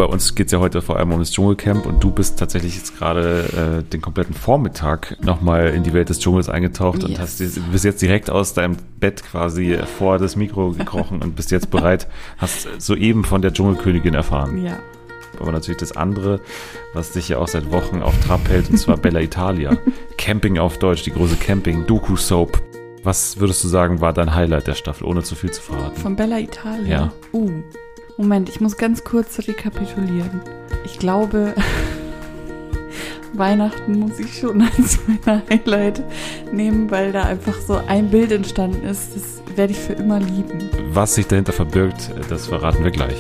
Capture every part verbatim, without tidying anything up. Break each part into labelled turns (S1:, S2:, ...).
S1: bei uns geht es ja heute vor allem um das Dschungelcamp und du bist tatsächlich jetzt gerade äh, den kompletten Vormittag nochmal in die Welt des Dschungels eingetaucht yes. und hast, du bist jetzt direkt aus deinem Bett quasi vor das Mikro gekrochen und bist jetzt bereit, hast soeben von der Dschungelkönigin erfahren.
S2: Ja.
S1: Aber natürlich das andere, was dich ja auch seit Wochen auf Trab hält, und zwar Bella Italia. Camping auf Deutsch, die große Camping-Doku-Soap. Was würdest du sagen, war dein Highlight der Staffel, ohne zu viel zu verraten?
S2: Von Bella Italia?
S1: Ja.
S2: Uh, Moment, ich muss ganz kurz rekapitulieren. Ich glaube, Weihnachten muss ich schon als mein Highlight nehmen, weil da einfach so ein Bild entstanden ist, das werde ich für immer lieben.
S1: Was sich dahinter verbirgt, das verraten wir gleich.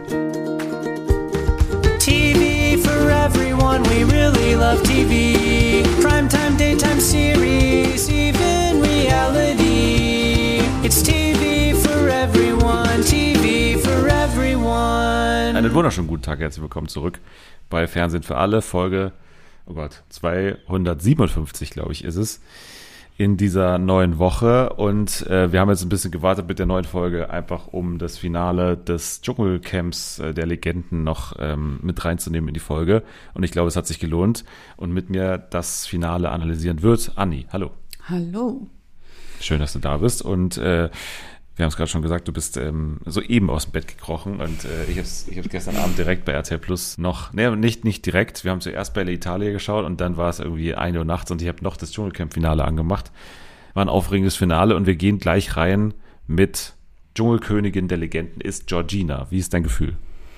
S3: T V for everyone, we really love T V. Primetime, daytime series, even reality. It's T V for everyone, T V for everyone.
S1: Einen wunderschönen guten Tag, herzlich willkommen zurück bei Fernsehen für alle, Folge, oh Gott, zweihundertsiebenundfünfzig, glaube ich, ist es, in dieser neuen Woche. Und äh, wir haben jetzt ein bisschen gewartet mit der neuen Folge, einfach um das Finale des Dschungelcamps äh, der Legenden noch ähm, mit reinzunehmen in die Folge. Und ich glaube, es hat sich gelohnt. Und mit mir das Finale analysieren wird Anni. Hallo.
S2: Hallo.
S1: Schön, dass du da bist. Und äh, wir haben es gerade schon gesagt, du bist ähm, soeben aus dem Bett gekrochen. Und äh, ich habe es ich hab's gestern Abend direkt bei R T L Plus noch, ne, nicht, nicht direkt. Wir haben zuerst Bella Italia geschaut und dann war es irgendwie ein Uhr nachts und ich habe noch das Dschungelcamp-Finale angemacht. War ein aufregendes Finale und wir gehen gleich rein mit Dschungelkönigin der Legenden ist Georgina. Wie ist dein Gefühl?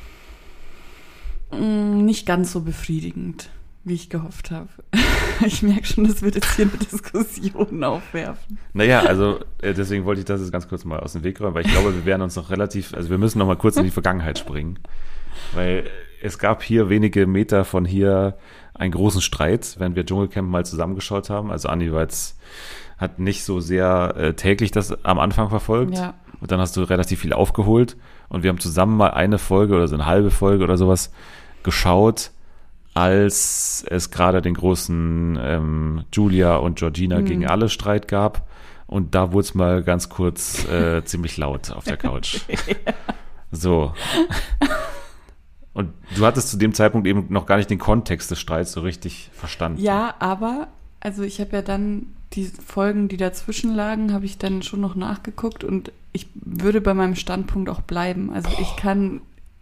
S2: Nicht ganz so befriedigend, wie ich gehofft habe. Ich merke schon, das wird jetzt hier eine Diskussion aufwerfen.
S1: Naja, also äh, deswegen wollte ich das jetzt ganz kurz mal aus dem Weg räumen, weil ich glaube, wir werden uns noch relativ, also wir müssen noch mal kurz in die Vergangenheit springen, weil es gab hier wenige Meter von hier einen großen Streit, wenn wir Dschungelcamp mal zusammengeschaut haben. Also Anni war jetzt, hat nicht so sehr äh, täglich das am Anfang verfolgt.
S2: Ja.
S1: Und dann hast du relativ viel aufgeholt und wir haben zusammen mal eine Folge oder so eine halbe Folge oder sowas geschaut, als es gerade den großen ähm, Julia und Georgina mhm. gegen alle Streit gab. Und da wurde es mal ganz kurz äh, ziemlich laut auf der Couch. Ja. So. Und du hattest zu dem Zeitpunkt eben noch gar nicht den Kontext des Streits so richtig verstanden.
S2: Ja, aber, also ich habe ja dann die Folgen, die dazwischen lagen, habe ich dann schon noch nachgeguckt und ich würde bei meinem Standpunkt auch bleiben. Also Boah. ich kann...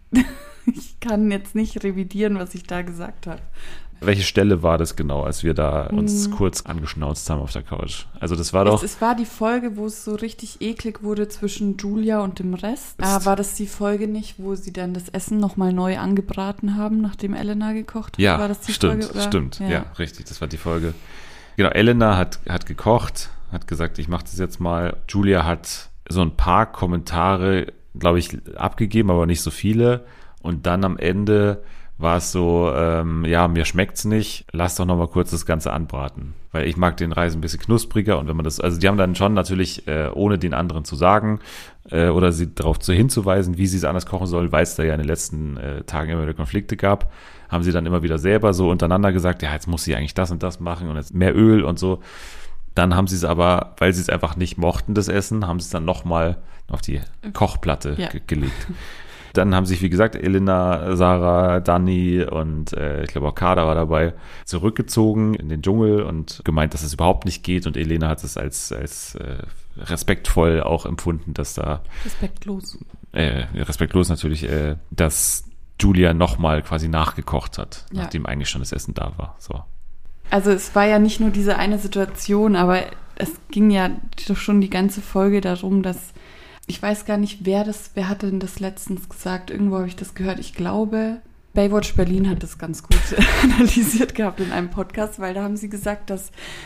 S2: Ich kann jetzt nicht revidieren, was ich da gesagt habe.
S1: Welche Stelle war das genau, als wir da uns hm. kurz angeschnauzt haben auf der Couch? Also das war doch...
S2: Es, es war die Folge, wo es so richtig eklig wurde zwischen Julia und dem Rest. Ah, war das die Folge nicht, wo sie dann das Essen nochmal neu angebraten haben, nachdem Elena gekocht hat?
S1: Ja,
S2: war das die
S1: stimmt,
S2: Folge, oder?
S1: stimmt. Ja.
S2: Ja,
S1: richtig, das war die Folge. Genau, Elena hat, hat gekocht, hat gesagt, ich mache das jetzt mal. Julia hat so ein paar Kommentare, glaube ich, abgegeben, aber nicht so viele. Und dann am Ende war es so, ähm, ja, mir schmeckt's nicht, lass doch noch mal kurz das Ganze anbraten. Weil ich mag den Reis ein bisschen knuspriger und wenn man das, also die haben dann schon natürlich, äh, ohne den anderen zu sagen äh, oder sie darauf zu hinzuweisen, wie sie es anders kochen sollen, weil es da ja in den letzten äh, Tagen immer wieder Konflikte gab, haben sie dann immer wieder selber so untereinander gesagt, ja, jetzt muss sie eigentlich das und das machen und jetzt mehr Öl und so. Dann haben sie es aber, weil sie es einfach nicht mochten, das Essen, haben sie es dann noch mal auf die Kochplatte ja. ge- gelegt. Dann haben sich, wie gesagt, Elena, Sarah, Dani und äh, ich glaube auch Kader war dabei, zurückgezogen in den Dschungel und gemeint, dass es überhaupt nicht geht. Und Elena hat es als, als äh, respektvoll auch empfunden, dass da...
S2: Respektlos.
S1: Äh, respektlos natürlich, äh, dass Julia nochmal quasi nachgekocht hat,
S2: ja.
S1: nachdem eigentlich schon das Essen da war. So.
S2: Also es war ja nicht nur diese eine Situation, aber es ging ja doch schon die ganze Folge darum, dass ich weiß gar nicht, wer das, wer hatte denn das letztens gesagt? Irgendwo habe ich das gehört. Ich glaube, Baywatch Berlin hat das ganz gut analysiert gehabt in einem Podcast, weil da haben sie gesagt, dass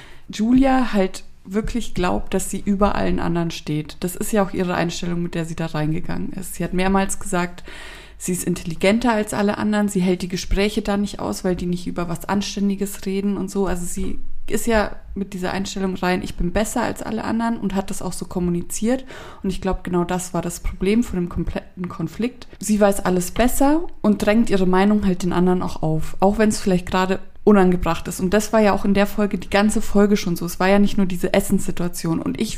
S2: Julia halt wirklich glaubt, dass sie über allen anderen steht. Das ist ja auch ihre Einstellung, mit der sie da reingegangen ist. Sie hat mehrmals gesagt, sie ist intelligenter als alle anderen, sie hält die Gespräche da nicht aus, weil die nicht über was Anständiges reden und so. Also sie ist ja mit dieser Einstellung rein, ich bin besser als alle anderen und hat das auch so kommuniziert. Und ich glaube, genau das war das Problem von dem kompletten Konflikt. Sie weiß alles besser und drängt ihre Meinung halt den anderen auch auf, auch wenn es vielleicht gerade unangebracht ist. Und das war ja auch in der Folge, die ganze Folge schon so. Es war ja nicht nur diese Essenssituation. Und ich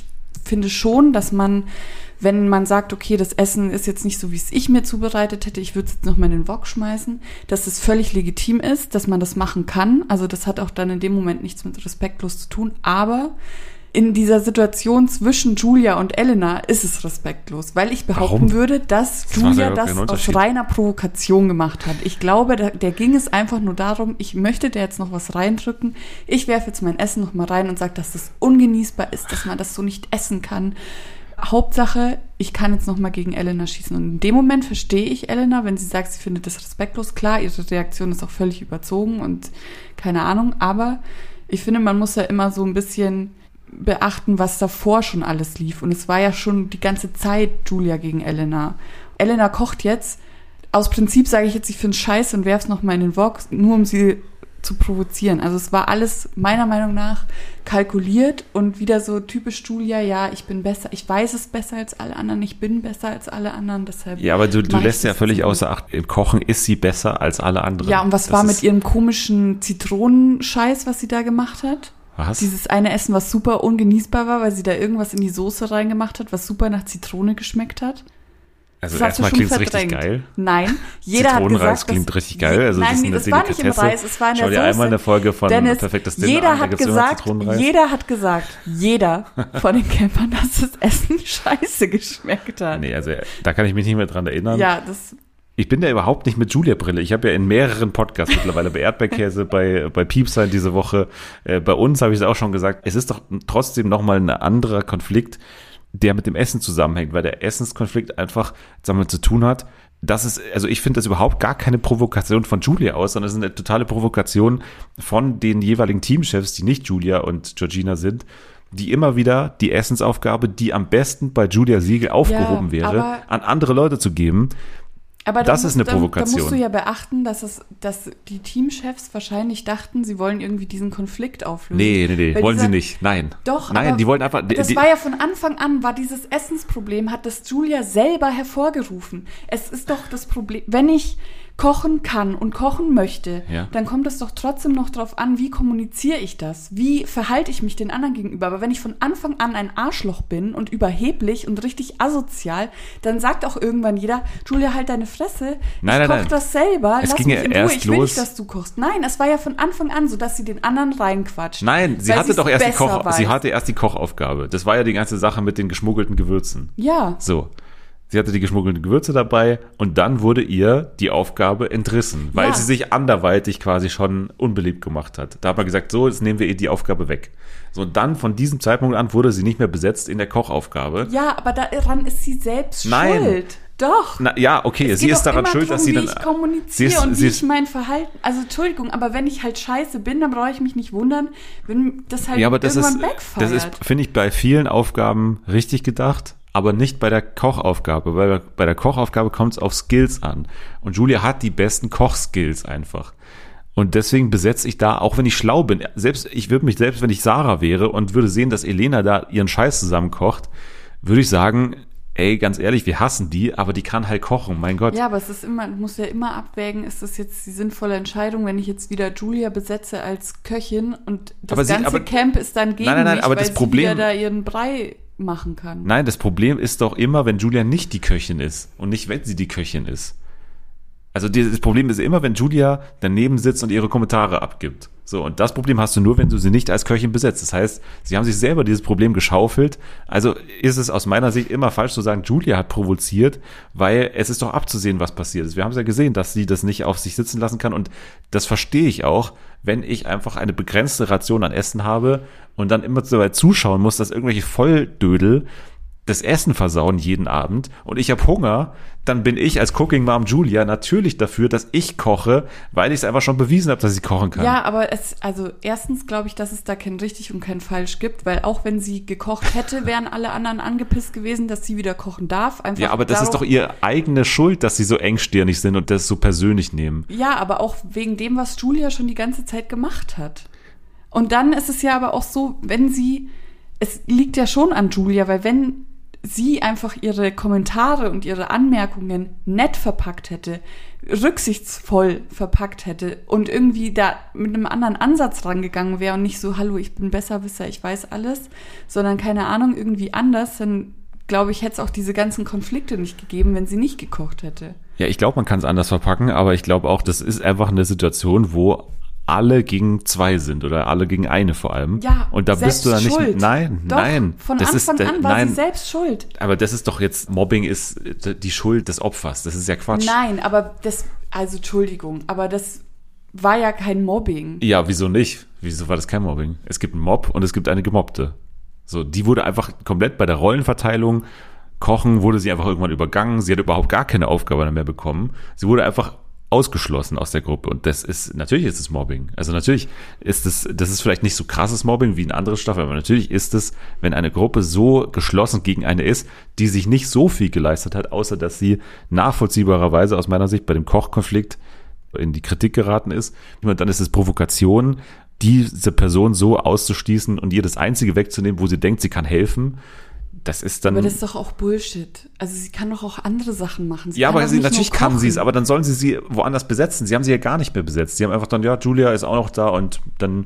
S2: finde schon, dass man, wenn man sagt, okay, das Essen ist jetzt nicht so, wie es ich mir zubereitet hätte, ich würde es jetzt noch mal in den Wok schmeißen, dass es völlig legitim ist, dass man das machen kann. Also das hat auch dann in dem Moment nichts mit respektlos zu tun. Aber in dieser Situation zwischen Julia und Elena ist es respektlos, weil ich behaupten
S1: Warum?
S2: würde, dass
S1: Das
S2: Julia
S1: macht ja
S2: das
S1: keinen
S2: aus
S1: Unterschied.
S2: reiner Provokation gemacht hat. Ich glaube, da, der ging es einfach nur darum, ich möchte da jetzt noch was reindrücken. Ich werfe jetzt mein Essen noch mal rein und sage, dass das ungenießbar ist, dass man das so nicht essen kann. Hauptsache, ich kann jetzt noch mal gegen Elena schießen. Und in dem Moment verstehe ich Elena, wenn sie sagt, sie findet das respektlos. Klar, ihre Reaktion ist auch völlig überzogen und keine Ahnung. Aber ich finde, man muss ja immer so ein bisschen beachten, was davor schon alles lief. Und es war ja schon die ganze Zeit Julia gegen Elena. Elena kocht jetzt. Aus Prinzip sage ich jetzt, ich finde es scheiße und werfe es noch mal in den Wok, nur um sie zu provozieren. Also es war alles meiner Meinung nach kalkuliert und wieder so typisch Julia, ja, ich bin besser, ich weiß es besser als alle anderen, ich bin besser als alle anderen, deshalb...
S1: Ja, aber du, du
S2: mach ich
S1: lässt ja
S2: das
S1: völlig
S2: so.
S1: außer Acht, im Kochen ist sie besser als alle anderen.
S2: Ja, und was
S1: Das
S2: war
S1: ist-
S2: mit ihrem komischen Zitronenscheiß, was sie da gemacht hat?
S1: Was?
S2: Dieses eine Essen, was super ungenießbar war, weil sie da irgendwas in die Soße reingemacht hat, was super nach Zitrone geschmeckt hat.
S1: Also
S2: Das hast du
S1: erstmal
S2: schon
S1: klingt es richtig
S2: verdrängt.
S1: geil.
S2: Nein, jeder hat
S1: Zitronenreis
S2: gesagt,
S1: klingt
S2: dass,
S1: richtig geil. Also
S2: Nein,
S1: das ist
S2: nee,
S1: eine
S2: das war nicht im
S1: Delikatesse.
S2: Reis, es war in
S1: Schau
S2: der
S1: dir
S2: Soße.
S1: einmal eine Folge von
S2: Dennis,
S1: Perfektes Dinner
S2: jeder
S1: an, da
S2: hat
S1: gibt's immer
S2: gesagt,
S1: Zitronenreis.
S2: jeder hat gesagt, jeder von den Campern, dass das Essen scheiße geschmeckt hat.
S1: Nee, also da kann ich mich nicht mehr dran erinnern.
S2: Ja, das,
S1: Ich bin da überhaupt nicht mit Julia-Brille. Ich habe ja in mehreren Podcasts mittlerweile, bei Erdbeerkäse, bei, bei Piepsein diese Woche, äh, bei uns habe ich es auch schon gesagt, es ist doch trotzdem nochmal ein anderer Konflikt, der mit dem Essen zusammenhängt, weil der Essenskonflikt einfach damit zu tun hat, dass es, also ich finde das überhaupt gar keine Provokation von Julia aus, sondern es ist eine totale Provokation von den jeweiligen Teamchefs, die nicht Julia und Georgina sind, die immer wieder die Essensaufgabe, die am besten bei Julia Siegel aufgehoben
S2: Ja,
S1: wäre,
S2: aber-
S1: an andere Leute zu geben.
S2: aber
S1: Das
S2: da
S1: ist eine
S2: musst- da-
S1: Provokation.
S2: Da musst du ja beachten, dass es, dass die Teamchefs wahrscheinlich dachten, sie wollen irgendwie diesen Konflikt auflösen.
S1: Nee, nee, nee,
S2: Weil
S1: wollen
S2: dieser-
S1: sie nicht. Nein.
S2: Doch,
S1: Nein,
S2: aber
S1: die wollen einfach. Die,
S2: das
S1: die,
S2: war ja von Anfang an, war dieses Essensproblem, hat das Julia selber hervorgerufen. Es ist doch das Problem, wenn ich kochen kann und kochen möchte,
S1: Ja.
S2: dann kommt es doch trotzdem noch drauf an, wie kommuniziere ich das? Wie verhalte ich mich den anderen gegenüber? Aber wenn ich von Anfang an ein Arschloch bin und überheblich und richtig asozial, dann sagt auch irgendwann jeder, Julia, halt deine Fresse,
S1: Nein,
S2: ich
S1: nein,
S2: koch
S1: nein.
S2: das selber,
S1: Es
S2: lass
S1: ging
S2: mich
S1: ja
S2: in Ruhe,
S1: erst
S2: ich will
S1: los-
S2: nicht, dass du kochst. Nein, es war ja von Anfang an so, dass sie den anderen reinquatscht.
S1: Nein, sie
S2: weil
S1: hatte
S2: sie's
S1: doch erst die
S2: besser
S1: Koch,
S2: weiß.
S1: sie hatte erst die Kochaufgabe. Das war ja die ganze Sache mit den geschmuggelten Gewürzen.
S2: Ja.
S1: So. Sie hatte die geschmuggelten Gewürze dabei und dann wurde ihr die Aufgabe entrissen, weil
S2: Ja.
S1: sie sich anderweitig quasi schon unbeliebt gemacht hat. Da hat man gesagt, so, jetzt nehmen wir ihr die Aufgabe weg. So, und dann von diesem Zeitpunkt an wurde sie nicht mehr besetzt in der Kochaufgabe.
S2: Ja, aber daran ist sie selbst
S1: Nein.
S2: schuld. Doch.
S1: Na, ja, okay,
S2: Es
S1: sie
S2: geht
S1: ist
S2: doch
S1: daran
S2: immer
S1: schuld,
S2: drum,
S1: dass sie
S2: wie
S1: dann.
S2: ich
S1: sie
S2: kommuniziere
S1: ist,
S2: und
S1: sie
S2: wie
S1: ist,
S2: ich mein Verhalten. Also Entschuldigung, aber wenn ich halt scheiße bin, dann brauche ich mich nicht wundern, wenn das halt
S1: ja, aber das
S2: irgendwann
S1: ist,
S2: backfeiert.
S1: das ist, finde ich, bei vielen Aufgaben richtig gedacht, aber nicht bei der Kochaufgabe, weil bei der Kochaufgabe kommt es auf Skills an. Und Julia hat die besten Kochskills einfach. Und deswegen besetze ich da, auch wenn ich schlau bin, selbst, ich würde mich selbst, wenn ich Sarah wäre und würde sehen, dass Elena da ihren Scheiß zusammenkocht, würde ich sagen, ey, ganz ehrlich, wir hassen die, aber die kann halt kochen, mein Gott.
S2: Ja, aber es ist immer, man muss ja immer abwägen, ist das jetzt die sinnvolle Entscheidung, wenn ich jetzt wieder Julia besetze als Köchin und das
S1: Aber sie-
S2: ganze
S1: aber-
S2: Camp ist dann gegen
S1: Nein, nein, nein,
S2: mich,
S1: aber
S2: weil
S1: das Problem-
S2: sie wieder da ihren Brei machen kann.
S1: Nein, das Problem ist doch immer, wenn Julia nicht die Köchin ist und nicht, wenn sie die Köchin ist. Also die- das Problem ist immer, wenn Julia daneben sitzt und ihre Kommentare abgibt. So, und das Problem hast du nur, wenn du sie nicht als Köchin besetzt. Das heißt, sie haben sich selber dieses Problem geschaufelt. Also ist es aus meiner Sicht immer falsch zu sagen, Julia hat provoziert, weil es ist doch abzusehen, was passiert ist. Wir haben es ja gesehen, dass sie das nicht auf sich sitzen lassen kann und das verstehe ich auch, wenn ich einfach eine begrenzte Ration an Essen habe und dann immer so weit zuschauen muss, dass irgendwelche Volldödel das Essen versauen jeden Abend und ich habe Hunger, dann bin ich als Cooking Mom Julia natürlich dafür, dass ich koche, weil ich es einfach schon bewiesen habe, dass ich kochen kann.
S2: Ja, aber es, also erstens glaube ich, dass es da kein richtig und kein falsch gibt, weil auch wenn sie gekocht hätte, wären alle anderen angepisst gewesen, dass sie wieder kochen darf. Einfach
S1: Ja, aber das ist
S2: darauf-
S1: doch ihre eigene Schuld, dass sie so engstirnig sind und das so persönlich nehmen.
S2: Ja, aber auch wegen dem, was Julia schon die ganze Zeit gemacht hat. Und dann ist es ja aber auch so, wenn sie, es liegt ja schon an Julia, weil wenn sie einfach ihre Kommentare und ihre Anmerkungen nett verpackt hätte, rücksichtsvoll verpackt hätte und irgendwie da mit einem anderen Ansatz rangegangen wäre und nicht so, hallo, ich bin Besserwisser, ich weiß alles, sondern keine Ahnung, irgendwie anders, dann glaube ich, hätte es auch diese ganzen Konflikte nicht gegeben, wenn sie nicht gekocht hätte.
S1: Ja, ich glaube, man kann es anders verpacken, aber ich glaube auch, das ist einfach eine Situation, wo alle gegen zwei sind oder alle gegen eine vor allem.
S2: Ja,
S1: und da bist du dann nicht.
S2: Schuld.
S1: Nein,
S2: doch,
S1: nein.
S2: Von
S1: das
S2: Anfang
S1: ist,
S2: an war
S1: nein,
S2: sie selbst schuld.
S1: Aber das ist doch jetzt, Mobbing ist die Schuld des Opfers. Das ist ja Quatsch.
S2: Nein, aber das, also Entschuldigung, aber das war ja kein Mobbing.
S1: Ja, wieso nicht? Wieso war das kein Mobbing? Es gibt einen Mob und es gibt eine Gemobbte. So, die wurde einfach komplett bei der Rollenverteilung, Kochen, wurde sie einfach irgendwann übergangen. Sie hat überhaupt gar keine Aufgabe mehr bekommen. Sie wurde einfach ausgeschlossen aus der Gruppe. Und das ist, natürlich ist es Mobbing. Also natürlich ist es, das ist vielleicht nicht so krasses Mobbing wie in anderen Staffeln, aber natürlich ist es, wenn eine Gruppe so geschlossen gegen eine ist, die sich nicht so viel geleistet hat, außer dass sie nachvollziehbarerweise aus meiner Sicht bei dem Kochkonflikt in die Kritik geraten ist. Und dann ist es Provokation, diese Person so auszuschließen und ihr das Einzige wegzunehmen, wo sie denkt, sie kann helfen. Das ist dann.
S2: Aber das ist doch auch Bullshit. Also sie kann doch auch andere Sachen machen. Sie
S1: ja, aber
S2: doch
S1: sie,
S2: nicht
S1: natürlich
S2: nur
S1: kann sie es,
S2: kochen.
S1: aber dann sollen sie sie woanders besetzen. Sie haben sie ja gar nicht mehr besetzt. Sie haben einfach dann, ja, Julia ist auch noch da und dann,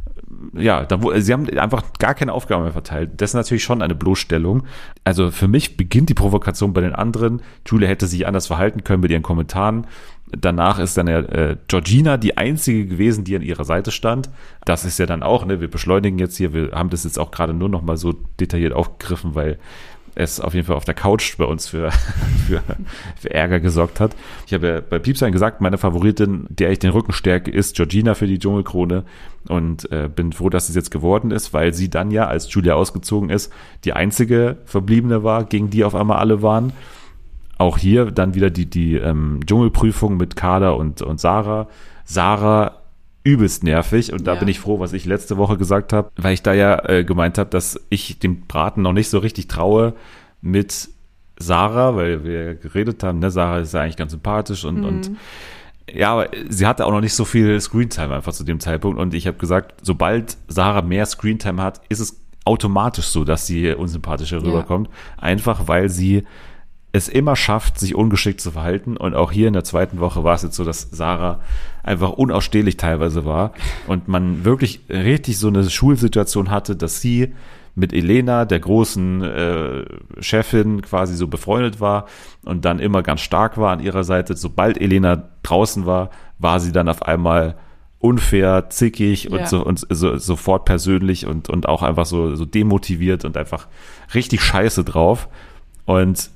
S1: ja, dann, sie haben einfach gar keine Aufgaben mehr verteilt. Das ist natürlich schon eine Bloßstellung. Also für mich beginnt die Provokation bei den anderen. Julia hätte sich anders verhalten können mit ihren Kommentaren. Danach ist dann ja äh, Georgina die einzige gewesen, die an ihrer Seite stand. Das ist ja dann auch, ne, wir beschleunigen jetzt hier, wir haben das jetzt auch gerade nur noch mal so detailliert aufgegriffen, weil es auf jeden Fall auf der Couch bei uns für, für, für Ärger gesorgt hat. Ich habe ja bei Piepsein gesagt, meine Favoritin, der ich den Rücken stärke, ist Georgina für die Dschungelkrone und äh, bin froh, dass es jetzt geworden ist, weil sie dann ja, als Julia ausgezogen ist, die einzige Verbliebene war, gegen die auf einmal alle waren. Auch hier dann wieder die, die ähm, Dschungelprüfung mit Kader und, und Sarah. Sarah übelst nervig und da
S2: ja.
S1: bin ich froh, was ich letzte Woche gesagt habe, weil ich da ja äh, gemeint habe, dass ich dem Braten noch nicht so richtig traue mit Sarah, weil wir ja geredet haben, ne, Sarah ist ja eigentlich ganz sympathisch und, mhm. und ja, aber sie hatte auch noch nicht so viel Screentime einfach zu dem Zeitpunkt und ich habe gesagt, sobald Sarah mehr Screentime hat, ist es automatisch so, dass sie unsympathischer
S2: ja.
S1: rüberkommt, einfach weil sie es immer schafft, sich ungeschickt zu verhalten. Und auch hier in der zweiten Woche war es jetzt so, dass Sarah einfach unausstehlich teilweise war und man wirklich richtig so eine Schulsituation hatte, dass sie mit Elena, der großen äh, Chefin, quasi so befreundet war und dann immer ganz stark war an ihrer Seite. Sobald Elena draußen war, war sie dann auf einmal unfair, zickig und,
S2: ja.
S1: so, und so, sofort persönlich und, und auch einfach so, so demotiviert und einfach richtig scheiße drauf. Und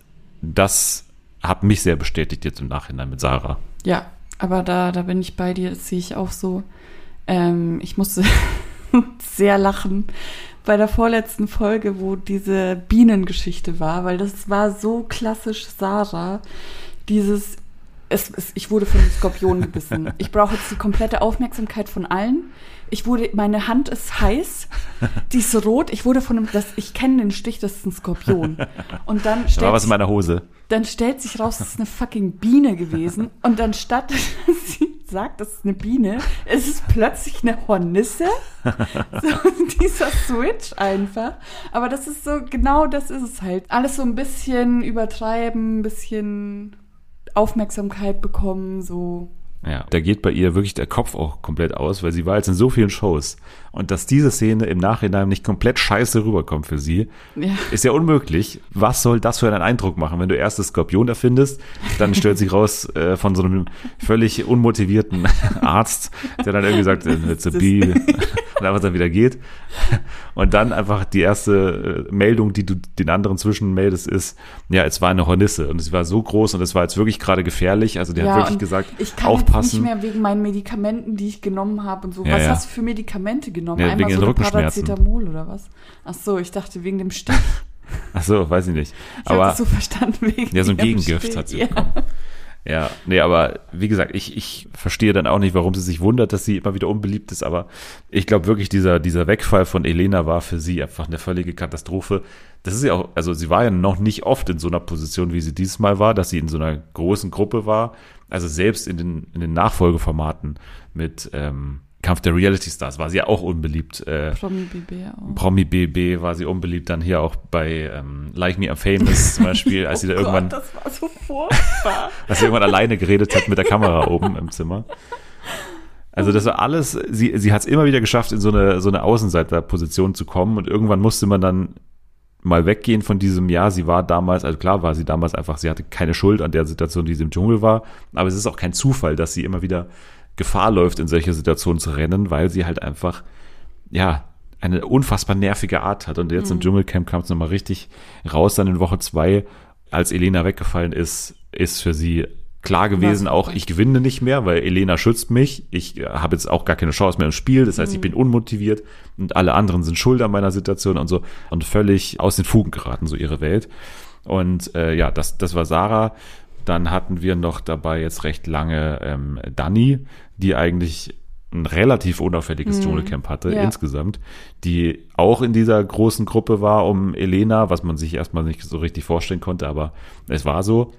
S1: das hat mich sehr bestätigt jetzt im Nachhinein mit Sarah.
S2: Ja, aber da, da bin ich bei dir, das sehe ich auch so. Ähm, ich musste sehr lachen bei der vorletzten Folge, wo diese Bienengeschichte war, weil das war so klassisch Sarah. Dieses, es, es, ich wurde von einem Skorpion gebissen. Ich brauche jetzt die komplette Aufmerksamkeit von allen. Ich wurde, meine Hand ist heiß, die ist rot. Ich wurde von einem, das, ich kenne den Stich, das ist ein Skorpion. Und dann stellt
S1: da war was in
S2: sich,
S1: meiner Hose.
S2: Dann stellt sich raus, das ist eine fucking Biene gewesen. Und dann statt, dass sie sagt, das ist eine Biene, ist es plötzlich eine Hornisse. So, dieser Switch einfach. Aber das ist so, genau das ist es halt. Alles so ein bisschen übertreiben, ein bisschen Aufmerksamkeit bekommen, so.
S1: Ja, da geht bei ihr wirklich der Kopf auch komplett aus, weil sie war jetzt in so vielen Shows. Und dass diese Szene im Nachhinein nicht komplett scheiße rüberkommt für sie,
S2: ja.
S1: ist ja unmöglich. Was soll das für einen Eindruck machen, wenn du erst das Skorpion erfindest, dann stellt sich raus äh, von so einem völlig unmotivierten Arzt, der dann irgendwie sagt, it's a bee, und einfach dann wieder geht. Und dann einfach die erste äh, Meldung, die du den anderen zwischenmeldest, ist, ja, es war eine Hornisse und es war so groß und es war jetzt wirklich gerade gefährlich. Also der
S2: ja,
S1: hat wirklich gesagt,
S2: ich kann
S1: aufpassen.
S2: Jetzt nicht mehr wegen meinen Medikamenten, die ich genommen habe und so.
S1: Ja,
S2: was
S1: ja.
S2: hast du für Medikamente genommen?
S1: Ja,
S2: Einmal
S1: wegen
S2: so
S1: den
S2: eine
S1: Rückenschmerzen.
S2: Paracetamol oder was? Ach so, ich dachte wegen dem Stich.
S1: Ach so, weiß ich nicht.
S2: Ich habe das so verstanden wegen
S1: ja, so ein
S2: dem
S1: Gegengift
S2: Stich.
S1: hat sie
S2: ja.
S1: bekommen. Ja, nee, aber wie gesagt, ich, ich verstehe dann auch nicht, warum sie sich wundert, dass sie immer wieder unbeliebt ist, aber ich glaube wirklich, dieser, dieser Wegfall von Elena war für sie einfach eine völlige Katastrophe. Das ist ja auch, also sie war ja noch nicht oft in so einer Position, wie sie dieses Mal war, dass sie in so einer großen Gruppe war, also selbst in den, in den Nachfolgeformaten mit, ähm, Kampf der Reality Stars war sie ja auch unbeliebt. Äh,
S2: Promi B B auch.
S1: Promi B B war sie unbeliebt, dann hier auch bei ähm, Like Me I'm Famous zum Beispiel, als sie da
S2: oh
S1: irgendwann,
S2: Gott, das war so furchtbar.
S1: als sie irgendwann alleine geredet hat mit der Kamera oben im Zimmer. Also das war alles, sie, sie hat es immer wieder geschafft, in so eine, so eine Außenseiterposition zu kommen und irgendwann musste man dann mal weggehen von diesem, ja, sie war damals, also klar war sie damals einfach, sie hatte keine Schuld an der Situation, die sie im Dschungel war, aber es ist auch kein Zufall, dass sie immer wieder Gefahr läuft, in solche Situationen zu rennen, weil sie halt einfach, ja, eine unfassbar nervige Art hat. Und jetzt mhm. im Dschungelcamp kam es nochmal richtig raus, dann in Woche zwei, als Elena weggefallen ist, ist für sie klar gewesen, Was? auch ich gewinne nicht mehr, weil Elena schützt mich. Ich habe jetzt auch gar keine Chance mehr im Spiel. Das heißt, mhm. ich bin unmotiviert und alle anderen sind schuld an meiner Situation und so und völlig aus den Fugen geraten, so ihre Welt. Und äh, ja, das, das war Sarah. Dann hatten wir noch dabei jetzt recht lange ähm, Dani, die eigentlich ein relativ unauffälliges mhm. Dschungelcamp hatte ja. insgesamt, die auch in dieser großen Gruppe war um Elena, was man sich erstmal nicht so richtig vorstellen konnte, aber es war so.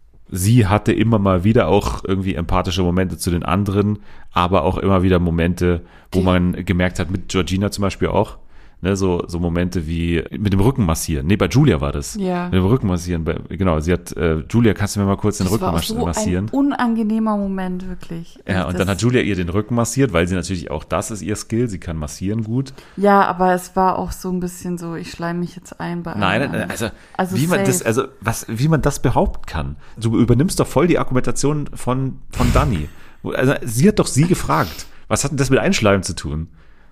S1: Sie hatte immer mal wieder auch irgendwie empathische Momente zu den anderen, aber auch immer wieder Momente, wo man gemerkt hat, mit Georgina zum Beispiel auch, ne, so, so Momente wie mit dem Rücken massieren. Nee, bei Julia war das. Ja. Mit dem Rücken massieren. Bei, genau, sie hat, äh, Julia, kannst du mir mal kurz den
S2: das
S1: Rücken
S2: war auch so
S1: massieren?
S2: Ein unangenehmer Moment, wirklich.
S1: Ja, und dann hat Julia ihr den Rücken massiert, weil sie natürlich auch, das ist ihr Skill, sie kann massieren gut.
S2: Ja, aber es war auch so ein bisschen so, ich schleime mich jetzt ein bei
S1: Nein, nein, also, also wie safe. man das, also, was, wie man das behaupten kann. Du übernimmst doch voll die Argumentation von, von Dani. Also, sie hat doch sie gefragt. Was hat denn das mit Einschleimen zu tun?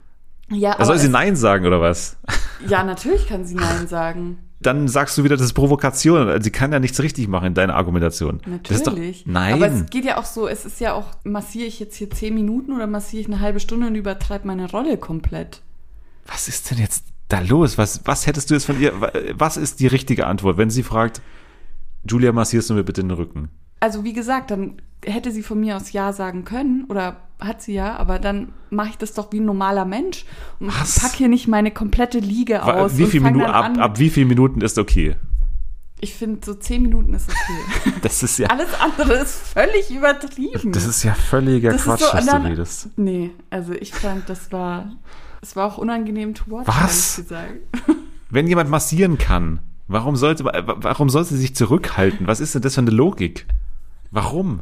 S2: Ja,
S1: aber soll sie Nein sagen, oder was?
S2: Ja, natürlich kann sie Nein sagen.
S1: Dann sagst du wieder, das ist Provokation. Sie kann ja nichts richtig machen in deiner Argumentation.
S2: Natürlich.
S1: Das ist doch, nein.
S2: Aber es geht ja auch so, es ist ja auch, massiere ich jetzt hier zehn Minuten oder massiere ich eine halbe Stunde und übertreibe meine Rolle komplett?
S1: Was ist denn jetzt da los? Was, was hättest du jetzt von ihr, was ist die richtige Antwort, wenn sie fragt, Julia, massierst du mir bitte den Rücken?
S2: Also wie gesagt, dann hätte sie von mir aus Ja sagen können oder hat sie ja, aber dann mache ich das doch wie ein normaler Mensch und
S1: Was?
S2: pack hier nicht meine komplette Liege aus.
S1: Wie viel
S2: und
S1: Minuten, ab, ab wie vielen Minuten ist okay?
S2: Ich finde, so zehn Minuten ist okay.
S1: Das ist ja...
S2: Alles andere ist völlig übertrieben.
S1: Das ist ja völliger das Quatsch, so, was dann, du redest.
S2: Nee, also ich fand, das war... Es war auch unangenehm to watch,
S1: was?
S2: ehrlich gesagt.
S1: Wenn jemand massieren kann, warum sollte, warum sollte sie sich zurückhalten? Was ist denn das für eine Logik? Warum?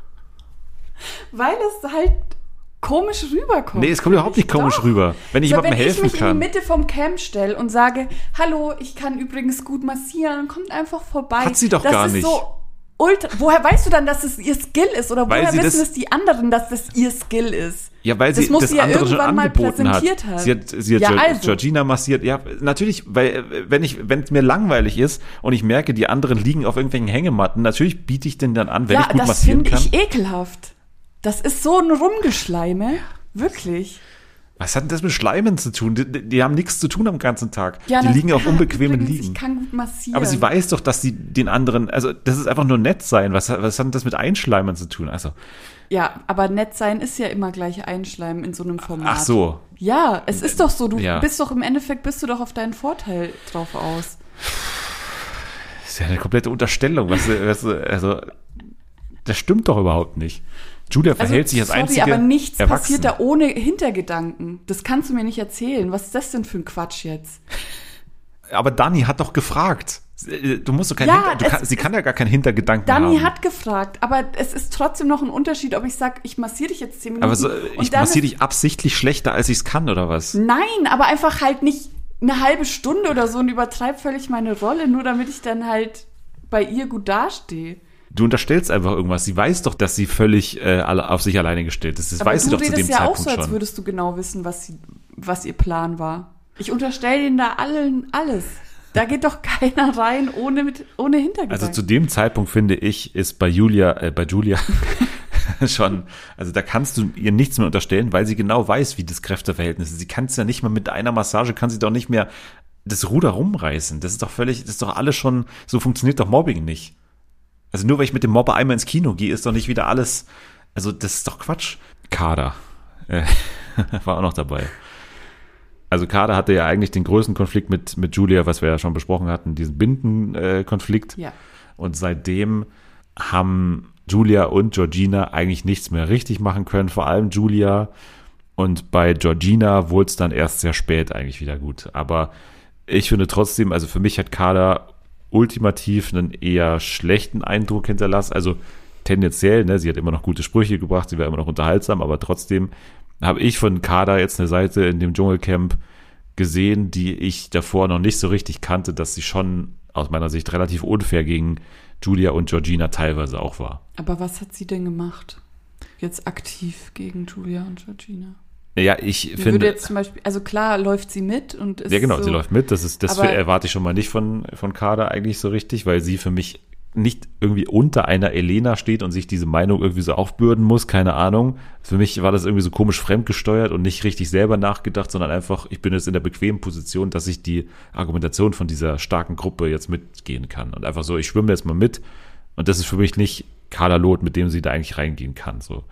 S2: Weil es halt komisch rüberkommt.
S1: Nee, es kommt überhaupt nicht komisch Doch. rüber. Wenn ich so, jemandem helfen kann. Wenn ich mich kann.
S2: in die Mitte vom Camp stelle und sage, hallo, ich kann übrigens gut massieren, kommt einfach vorbei.
S1: Hat sie doch
S2: das
S1: gar
S2: ist
S1: nicht.
S2: So ultra, woher weißt du dann, dass es ihr Skill ist? Oder
S1: weil
S2: woher wissen
S1: das,
S2: es die anderen, dass das ihr Skill ist?
S1: Ja, weil sie
S2: das, muss
S1: das
S2: sie
S1: andere
S2: ja
S1: schon angeboten hat. hat. Sie hat, sie hat
S2: ja,
S1: Ge-
S2: also.
S1: Georgina massiert. Ja, natürlich, weil wenn ich, wenn es mir langweilig ist und ich merke, die anderen liegen auf irgendwelchen Hängematten, natürlich biete ich den dann an, wenn
S2: ja,
S1: ich gut massieren kann.
S2: Ja, das finde ich ekelhaft. Das ist so ein Rumgeschleime. Wirklich.
S1: Was hat denn das mit Schleimen zu tun? Die, die haben nichts zu tun am ganzen Tag.
S2: Ja,
S1: die liegen auf unbequemen
S2: übrigens,
S1: Liegen.
S2: Ich kann gut massieren.
S1: Aber sie weiß doch, dass sie den anderen, also das ist einfach nur nett sein. Was, was hat denn das mit Einschleimen zu tun? Also
S2: ja, aber nett sein ist ja immer gleich Einschleimen in so einem Format.
S1: Ach so.
S2: Ja, es ist doch so. Du
S1: ja.
S2: bist doch im Endeffekt, bist du doch auf deinen Vorteil drauf aus.
S1: Das ist ja eine komplette Unterstellung. Was, was, also, das stimmt doch überhaupt nicht. Julia verhält
S2: also,
S1: sich als
S2: sorry,
S1: einzige
S2: aber nichts
S1: erwachsen.
S2: passiert da ohne Hintergedanken. Das kannst du mir nicht erzählen. Was ist das denn für ein Quatsch jetzt?
S1: Aber Dani hat doch gefragt. Du musst doch keinen
S2: ja,
S1: Hinter, du kann, sie kann ja gar keinen Hintergedanken
S2: Dani
S1: haben.
S2: Dani hat gefragt, aber es ist trotzdem noch ein Unterschied, ob ich sage, ich massiere dich jetzt zehn Minuten.
S1: Aber so, ich massiere dich absichtlich schlechter, als ich es kann, oder was?
S2: Nein, aber einfach halt nicht eine halbe Stunde oder so und übertreibe völlig meine Rolle, nur damit ich dann halt bei ihr gut dastehe.
S1: Du unterstellst einfach irgendwas. Sie weiß doch, dass sie völlig äh, auf sich alleine gestellt ist. Das
S2: aber
S1: weiß sie doch zu dem
S2: ja
S1: Zeitpunkt schon.
S2: Aber du redest ja auch so, als würdest du genau wissen, was, sie, was ihr Plan war. Ich unterstelle ihnen da allen alles. Da geht doch keiner rein ohne, mit, ohne Hintergedanken.
S1: Also zu dem Zeitpunkt, finde ich, ist bei Julia, äh, bei Julia schon, also da kannst du ihr nichts mehr unterstellen, weil sie genau weiß, wie das Kräfteverhältnis ist. Sie kann es ja nicht mal mit einer Massage, kann sie doch nicht mehr das Ruder rumreißen. Das ist doch völlig, das ist doch alles schon, so funktioniert doch Mobbing nicht. Also nur weil ich mit dem Mobber einmal ins Kino gehe, ist doch nicht wieder alles, also das ist doch Quatsch. Kader äh, war auch noch dabei. Also Kader hatte ja eigentlich den größten Konflikt mit, mit Julia, was wir ja schon besprochen hatten, diesen Bindenkonflikt. Äh,
S2: ja.
S1: Und seitdem haben Julia und Georgina eigentlich nichts mehr richtig machen können. Vor allem Julia Und bei Georgina wurde es dann erst sehr spät eigentlich wieder gut. Aber ich finde trotzdem, also für mich hat Carla ultimativ einen eher schlechten Eindruck hinterlassen. Also tendenziell, ne, sie hat immer noch gute Sprüche gebracht, sie war immer noch unterhaltsam, aber trotzdem habe ich von Carla jetzt eine Seite in dem Dschungelcamp gesehen, die ich davor noch nicht so richtig kannte, dass sie schon aus meiner Sicht relativ unfair gegen Julia und Georgina teilweise auch war.
S2: Aber was hat sie denn gemacht? Jetzt aktiv gegen Julia und Georgina?
S1: Ja, ich
S2: Mir
S1: finde.
S2: Würde jetzt zum Beispiel, also klar läuft sie mit und ist
S1: Ja, genau,
S2: so,
S1: sie läuft mit. Das ist, das
S2: aber,
S1: erwarte ich schon mal nicht von, von Carla eigentlich so richtig, weil sie für mich nicht irgendwie unter einer Elena steht und sich diese Meinung irgendwie so aufbürden muss, keine Ahnung. Für mich war das irgendwie so komisch fremdgesteuert und nicht richtig selber nachgedacht, sondern einfach, ich bin jetzt in der bequemen Position, dass ich die Argumentation von dieser starken Gruppe jetzt mitgehen kann. Und einfach so, ich schwimme jetzt mal mit und das ist für mich nicht Carla Loth, mit dem sie da eigentlich reingehen kann. So.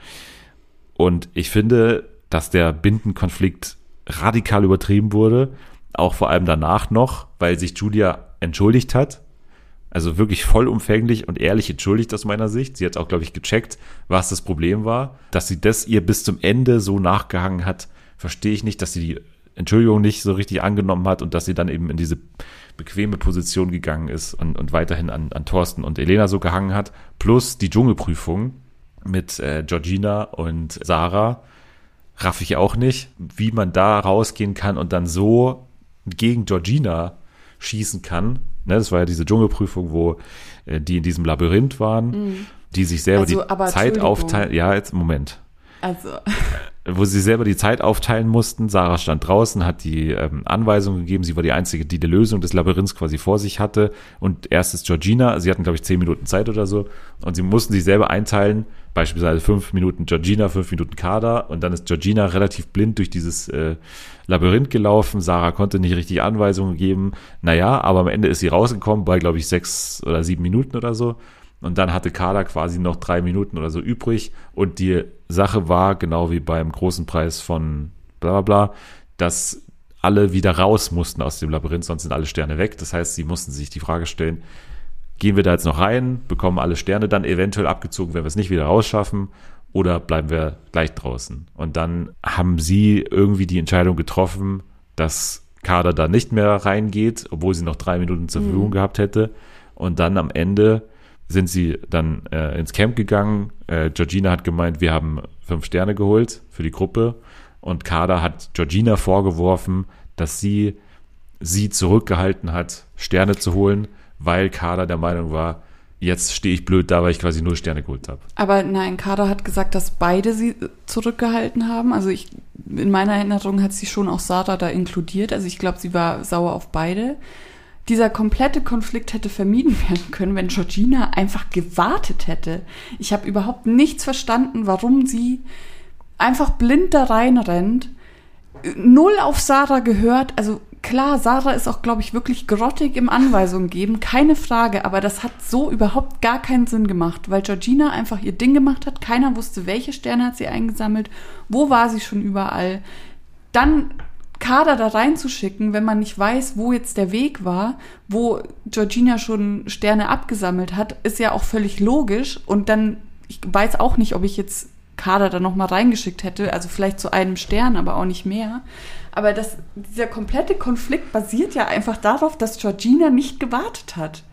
S1: Und ich finde, dass der Bindenkonflikt radikal übertrieben wurde, auch vor allem danach noch, weil sich Julia entschuldigt hat, also wirklich vollumfänglich und ehrlich entschuldigt aus meiner Sicht. Sie hat auch, glaube ich, gecheckt, was das Problem war. Dass sie das ihr bis zum Ende so nachgehangen hat, verstehe ich nicht, dass sie die Entschuldigung nicht so richtig angenommen hat und dass sie dann eben in diese bequeme Position gegangen ist und, und weiterhin an, an Thorsten und Elena so gehangen hat. Plus die Dschungelprüfung mit äh, Georgina und Sarah, raff ich auch nicht, wie man da rausgehen kann und dann so gegen Georgina schießen kann. Ne, das war ja diese Dschungelprüfung, wo äh, die in diesem Labyrinth waren, mhm. die sich selber
S2: also,
S1: die Zeit aufteilen. Ja, jetzt Moment.
S2: Also.
S1: Wo sie selber die Zeit aufteilen mussten. Sarah stand draußen, hat die ähm, Anweisung gegeben. Sie war die Einzige, die die Lösung des Labyrinths quasi vor sich hatte. Und erst ist Georgina, sie hatten, glaube ich, zehn Minuten Zeit oder so. Und sie mussten sich selber einteilen, beispielsweise fünf Minuten Georgina, fünf Minuten Kader. Und dann ist Georgina relativ blind durch dieses äh, Labyrinth gelaufen. Sarah konnte nicht richtig Anweisungen geben. Naja, aber am Ende ist sie rausgekommen bei, glaube ich, sechs oder sieben Minuten oder so. Und dann hatte Carla quasi noch drei Minuten oder so übrig. Und die Sache war, genau wie beim großen Preis von bla bla bla, dass alle wieder raus mussten aus dem Labyrinth, sonst sind alle Sterne weg. Das heißt, sie mussten sich die Frage stellen, gehen wir da jetzt noch rein, bekommen alle Sterne dann eventuell abgezogen, wenn wir es nicht wieder rausschaffen, oder bleiben wir gleich draußen? Und dann haben sie irgendwie die Entscheidung getroffen, dass Carla da nicht mehr reingeht, obwohl sie noch drei Minuten zur Verfügung mhm. gehabt hätte. Und dann am Ende sind sie dann äh, ins Camp gegangen. Äh, Georgina hat gemeint, wir haben fünf Sterne geholt für die Gruppe. Und Carla hat Georgina vorgeworfen, dass sie sie zurückgehalten hat, Sterne zu holen, weil Carla der Meinung war, jetzt stehe ich blöd da, weil ich quasi null Sterne geholt habe.
S2: Aber nein, Carla hat gesagt, dass beide sie zurückgehalten haben. Also ich, in meiner Erinnerung hat sie schon auch Sarah da inkludiert. Also ich glaube, sie war sauer auf beide. Dieser komplette Konflikt hätte vermieden werden können, wenn Georgina einfach gewartet hätte. Ich habe überhaupt nichts verstanden, warum sie einfach blind da reinrennt, null auf Sarah gehört. Also klar, Sarah ist auch, glaube ich, wirklich grottig im Anweisungen geben, keine Frage, aber das hat so überhaupt gar keinen Sinn gemacht, weil Georgina einfach ihr Ding gemacht hat, keiner wusste, welche Sterne hat sie eingesammelt, wo war sie schon überall. Dann Kader da reinzuschicken, wenn man nicht weiß, wo jetzt der Weg war, wo Georgina schon Sterne abgesammelt hat, ist ja auch völlig logisch. Und dann, ich weiß auch nicht, ob ich jetzt Kader da nochmal reingeschickt hätte, also vielleicht zu einem Stern, aber auch nicht mehr. Aber das, dieser komplette Konflikt basiert ja einfach darauf, dass Georgina nicht gewartet hat.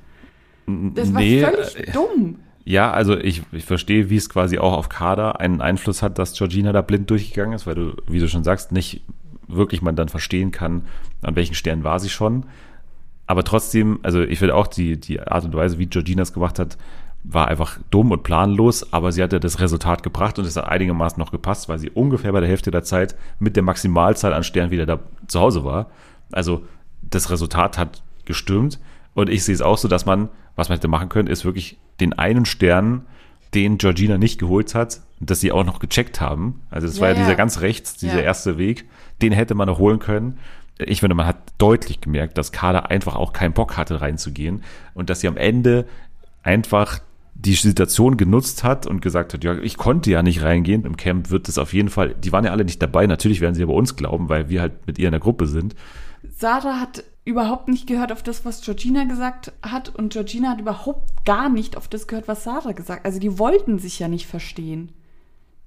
S2: Das war nee, völlig äh, dumm.
S1: Ja, also ich, ich verstehe, wie es quasi auch auf Kader einen Einfluss hat, dass Georgina da blind durchgegangen ist, weil du, wie du schon sagst, nicht wirklich man dann verstehen kann, an welchen Sternen war sie schon. Aber trotzdem, also ich finde auch, die, die Art und Weise, wie Georgina es gemacht hat, war einfach dumm und planlos, aber sie hatte das Resultat gebracht und es hat einigermaßen noch gepasst, weil sie ungefähr bei der Hälfte der Zeit mit der Maximalzahl an Sternen wieder da zu Hause war. Also das Resultat hat gestimmt und ich sehe es auch so, dass man, was man hätte machen können, ist wirklich den einen Stern, den Georgina nicht geholt hat, dass sie auch noch gecheckt haben. Also das ja, war ja, ja dieser ganz rechts, dieser ja. erste Weg, den hätte man noch holen können. Ich finde, man hat deutlich gemerkt, dass Carla einfach auch keinen Bock hatte, reinzugehen und dass sie am Ende einfach die Situation genutzt hat und gesagt hat, ja, ich konnte ja nicht reingehen. Im Camp wird es auf jeden Fall, die waren ja alle nicht dabei, natürlich werden sie aber uns glauben, weil wir halt mit ihr in der Gruppe sind.
S2: Sarah hat überhaupt nicht gehört auf das, was Georgina gesagt hat und Georgina hat überhaupt gar nicht auf das gehört, was Sarah gesagt hat. Also die wollten sich ja nicht verstehen.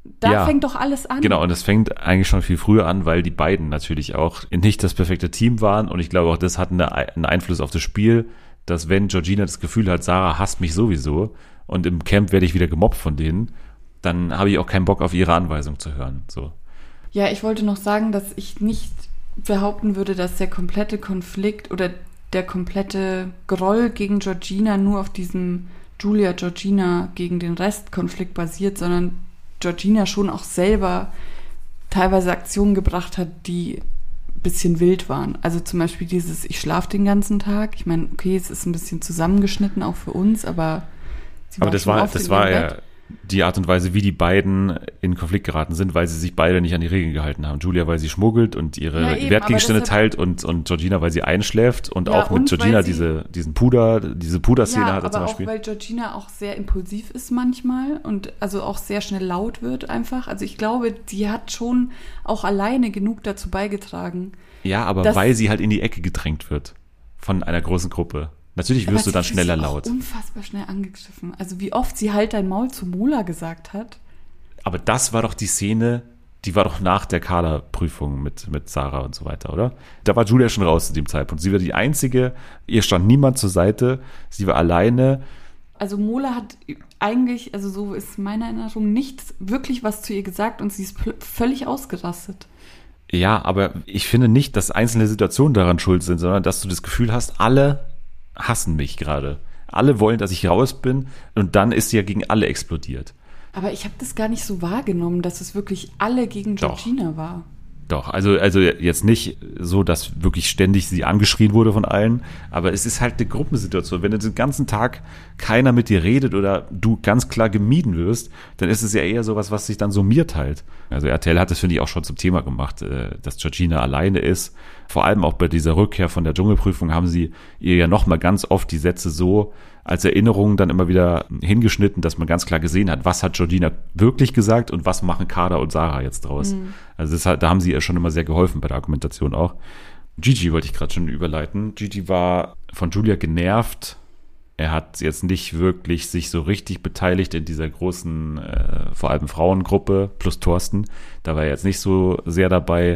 S2: Da
S1: Ja.
S2: fängt doch alles an.
S1: Genau, und das fängt eigentlich schon viel früher an, weil die beiden natürlich auch nicht das perfekte Team waren. Und ich glaube auch, das hat eine, einen Einfluss auf das Spiel, dass wenn Georgina das Gefühl hat, Sarah hasst mich sowieso und im Camp werde ich wieder gemobbt von denen, dann habe ich auch keinen Bock auf ihre Anweisung zu hören. So.
S2: Ja, ich wollte noch sagen, dass ich nicht behaupten würde, dass der komplette Konflikt oder der komplette Groll gegen Georgina nur auf diesem Julia-Georgina gegen den Rest-Konflikt basiert, sondern Georgina schon auch selber teilweise Aktionen gebracht hat, die ein bisschen wild waren. Also zum Beispiel dieses, ich schlafe den ganzen Tag. Ich meine, okay, es ist ein bisschen zusammengeschnitten, auch für uns, aber sie
S1: Aber das
S2: schon
S1: war,
S2: oft
S1: das
S2: in
S1: war
S2: ihrem
S1: ja
S2: Bett.
S1: die Art und Weise, wie die beiden in Konflikt geraten sind, weil sie sich beide nicht an die Regeln gehalten haben. Julia, weil sie schmuggelt und ihre
S2: Ja, eben,
S1: Wertgegenstände
S2: aber deshalb-
S1: teilt und, und Georgina, weil sie einschläft und
S2: Ja,
S1: auch mit
S2: und
S1: Georgina
S2: weil sie-
S1: diese, diesen Puder, diese Puder-Szene
S2: Ja,
S1: hatte
S2: aber
S1: zum
S2: auch,
S1: Beispiel.
S2: weil Georgina auch sehr impulsiv ist manchmal und also auch sehr schnell laut wird einfach. Also ich glaube, die hat schon auch alleine genug dazu beigetragen.
S1: Ja, aber
S2: das-
S1: weil sie halt in die Ecke gedrängt wird von einer großen Gruppe. Natürlich wirst
S2: Aber
S1: du dann
S2: sie
S1: schneller
S2: ist auch
S1: laut.
S2: unfassbar schnell angegriffen. Also wie oft sie halt dein Maul zu Mola gesagt hat.
S1: Aber das war doch die Szene, die war doch nach der Kaderprüfung mit, mit Sarah und so weiter, oder? Da war Julia schon raus zu dem Zeitpunkt. Sie war die Einzige, ihr stand niemand zur Seite, sie war alleine.
S2: Also Mola hat eigentlich, also so ist meine Erinnerung, nicht wirklich was zu ihr gesagt und sie ist pl- völlig ausgerastet.
S1: Ja, aber ich finde nicht, dass einzelne Situationen daran schuld sind, sondern dass du das Gefühl hast, alle hassen mich gerade. Alle wollen, dass ich raus bin und dann ist sie ja gegen alle explodiert.
S2: Aber ich habe das gar nicht so wahrgenommen, dass es wirklich alle gegen
S1: Doch.
S2: Georgina war.
S1: Doch, also, also jetzt nicht so, dass wirklich ständig sie angeschrien wurde von allen, aber es ist halt eine Gruppensituation. Wenn den ganzen Tag keiner mit dir redet oder du ganz klar gemieden wirst, dann ist es ja eher sowas, was sich dann summiert halt. Also R T L hat das, finde ich, auch schon zum Thema gemacht, äh, dass Georgina alleine ist. Vor allem auch bei dieser Rückkehr von der Dschungelprüfung haben sie ihr ja nochmal ganz oft die Sätze so als Erinnerung dann immer wieder hingeschnitten, dass man ganz klar gesehen hat, was hat Georgina wirklich gesagt und was machen Kader und Sarah jetzt draus. Mhm. Also das hat, da haben sie ihr schon immer sehr geholfen bei der Argumentation auch. Gigi wollte ich gerade schon überleiten. Gigi war von Julia genervt. Er hat jetzt nicht wirklich sich so richtig beteiligt in dieser großen, äh, vor allem Frauengruppe plus Thorsten. Da war er jetzt nicht so sehr dabei.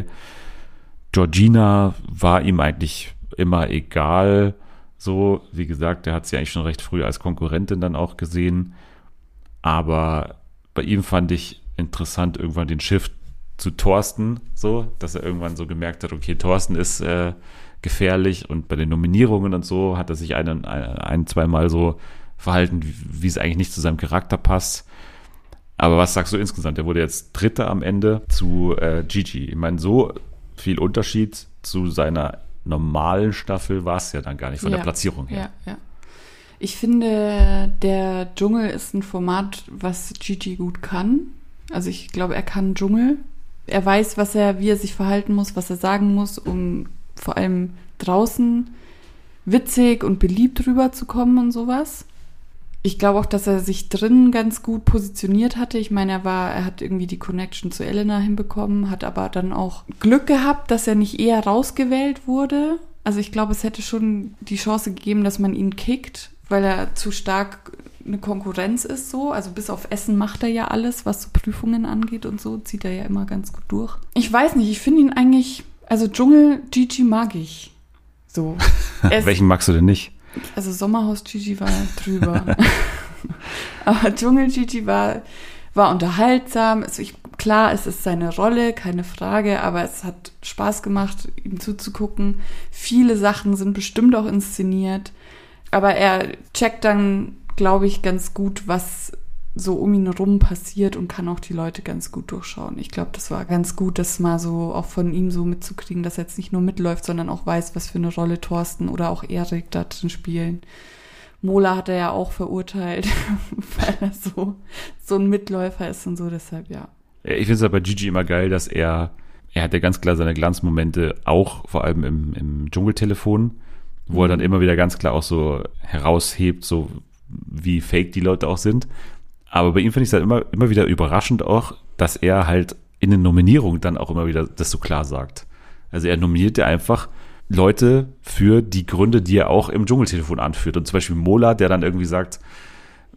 S1: Georgina war ihm eigentlich immer egal. So, wie gesagt, er hat sie eigentlich schon recht früh als Konkurrentin dann auch gesehen. Aber bei ihm fand ich interessant irgendwann den Shift zu Thorsten, so, dass er irgendwann so gemerkt hat, okay, Thorsten ist äh, gefährlich und bei den Nominierungen und so hat er sich ein, ein zweimal so verhalten, wie, wie es eigentlich nicht zu seinem Charakter passt. Aber was sagst du insgesamt? Er wurde jetzt Dritter am Ende zu äh, Gigi. Ich meine, so viel Unterschied zu seiner normalen Staffel war es ja dann gar nicht von
S2: ja,
S1: der Platzierung her.
S2: Ja, ja. Ich finde, der Dschungel ist ein Format, was Gigi gut kann. Also ich glaube, er kann Dschungel. Er weiß, was er, wie er sich verhalten muss, was er sagen muss, um vor allem draußen witzig und beliebt rüberzukommen und sowas. Ich glaube auch, dass er sich drin ganz gut positioniert hatte. Ich meine, er war, er hat irgendwie die Connection zu Elena hinbekommen, hat aber dann auch Glück gehabt, dass er nicht eher rausgewählt wurde. Also ich glaube, es hätte schon die Chance gegeben, dass man ihn kickt, weil er zu stark eine Konkurrenz ist so. Also bis auf Essen macht er ja alles, was so Prüfungen angeht und so, zieht er ja immer ganz gut durch. Ich weiß nicht, ich finde ihn eigentlich, also Dschungel Gigi mag ich. So.
S1: Welchen magst du denn nicht?
S2: Also Sommerhaus Gigi war drüber. Aber Dschungel Gigi war, war unterhaltsam. Also ich, klar, es ist seine Rolle, keine Frage, aber es hat Spaß gemacht, ihm zuzugucken. Viele Sachen sind bestimmt auch inszeniert. Aber er checkt dann, glaube ich, ganz gut, was so um ihn rum passiert und kann auch die Leute ganz gut durchschauen. Ich glaube, das war ganz gut, das mal so auch von ihm so mitzukriegen, dass er jetzt nicht nur mitläuft, sondern auch weiß, was für eine Rolle Thorsten oder auch Erik da drin spielen. Mola hat er ja auch verurteilt, weil er so, so ein Mitläufer ist und so, deshalb ja.
S1: Ich finde es ja bei Gigi immer geil, dass er, er hat ja ganz klar seine Glanzmomente auch vor allem im, im Dschungeltelefon, wo mhm. er dann immer wieder ganz klar auch so heraushebt, so wie fake die Leute auch sind. Aber bei ihm finde ich es halt immer, immer wieder überraschend auch, dass er halt in den Nominierungen dann auch immer wieder das so klar sagt. Also er nominiert ja einfach Leute für die Gründe, die er auch im Dschungeltelefon anführt. Und zum Beispiel Mola, der dann irgendwie sagt,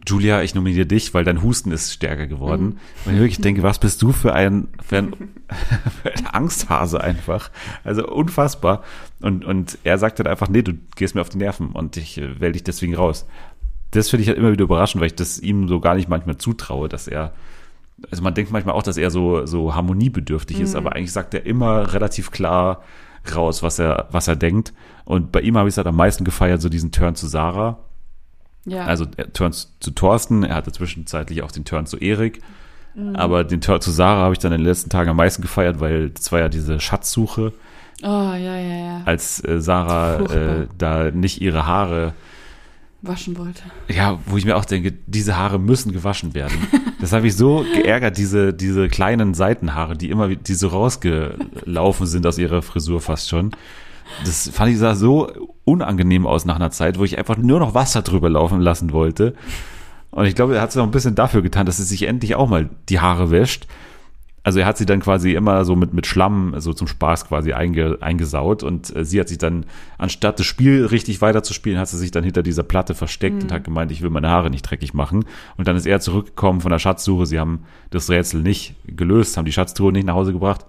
S1: Julia, ich nominiere dich, weil dein Husten ist stärker geworden. Mhm. Und ich wirklich denke, was bist du für ein, für ein, für ein Angsthase einfach. Also unfassbar. Und, und er sagt dann einfach, nee, du gehst mir auf die Nerven und ich äh, wähle dich deswegen raus. Das finde ich halt immer wieder überraschend, weil ich das ihm so gar nicht manchmal zutraue, dass er, also man denkt manchmal auch, dass er so, so harmoniebedürftig mhm. ist, aber eigentlich sagt er immer relativ klar raus, was er, was er denkt. Und bei ihm habe ich es halt am meisten gefeiert, so diesen Turn zu Sarah. Ja. Also er Turn zu Thorsten, er hatte zwischenzeitlich auch den Turn zu Erik, mhm. aber den Turn zu Sarah habe ich dann in den letzten Tagen am meisten gefeiert, weil das war ja diese Schatzsuche.
S2: Oh, ja, ja, ja.
S1: Als äh, Sarah äh, da nicht ihre Haare
S2: waschen wollte.
S1: Ja, wo ich mir auch denke, diese Haare müssen gewaschen werden. Das habe ich so geärgert, diese, diese kleinen Seitenhaare, die immer, die so rausgelaufen sind aus ihrer Frisur fast schon. Das fand ich sah so unangenehm aus nach einer Zeit, wo ich einfach nur noch Wasser drüber laufen lassen wollte. Und ich glaube, er hat es auch ein bisschen dafür getan, dass er sich endlich auch mal die Haare wäscht. Also er hat sie dann quasi immer so mit, mit Schlamm, so zum Spaß quasi einge, eingesaut und äh, sie hat sich dann, anstatt das Spiel richtig weiterzuspielen, hat sie sich dann hinter dieser Platte versteckt mhm. und hat gemeint, ich will meine Haare nicht dreckig machen. Und dann ist er zurückgekommen von der Schatzsuche, sie haben das Rätsel nicht gelöst, haben die Schatztruhe nicht nach Hause gebracht,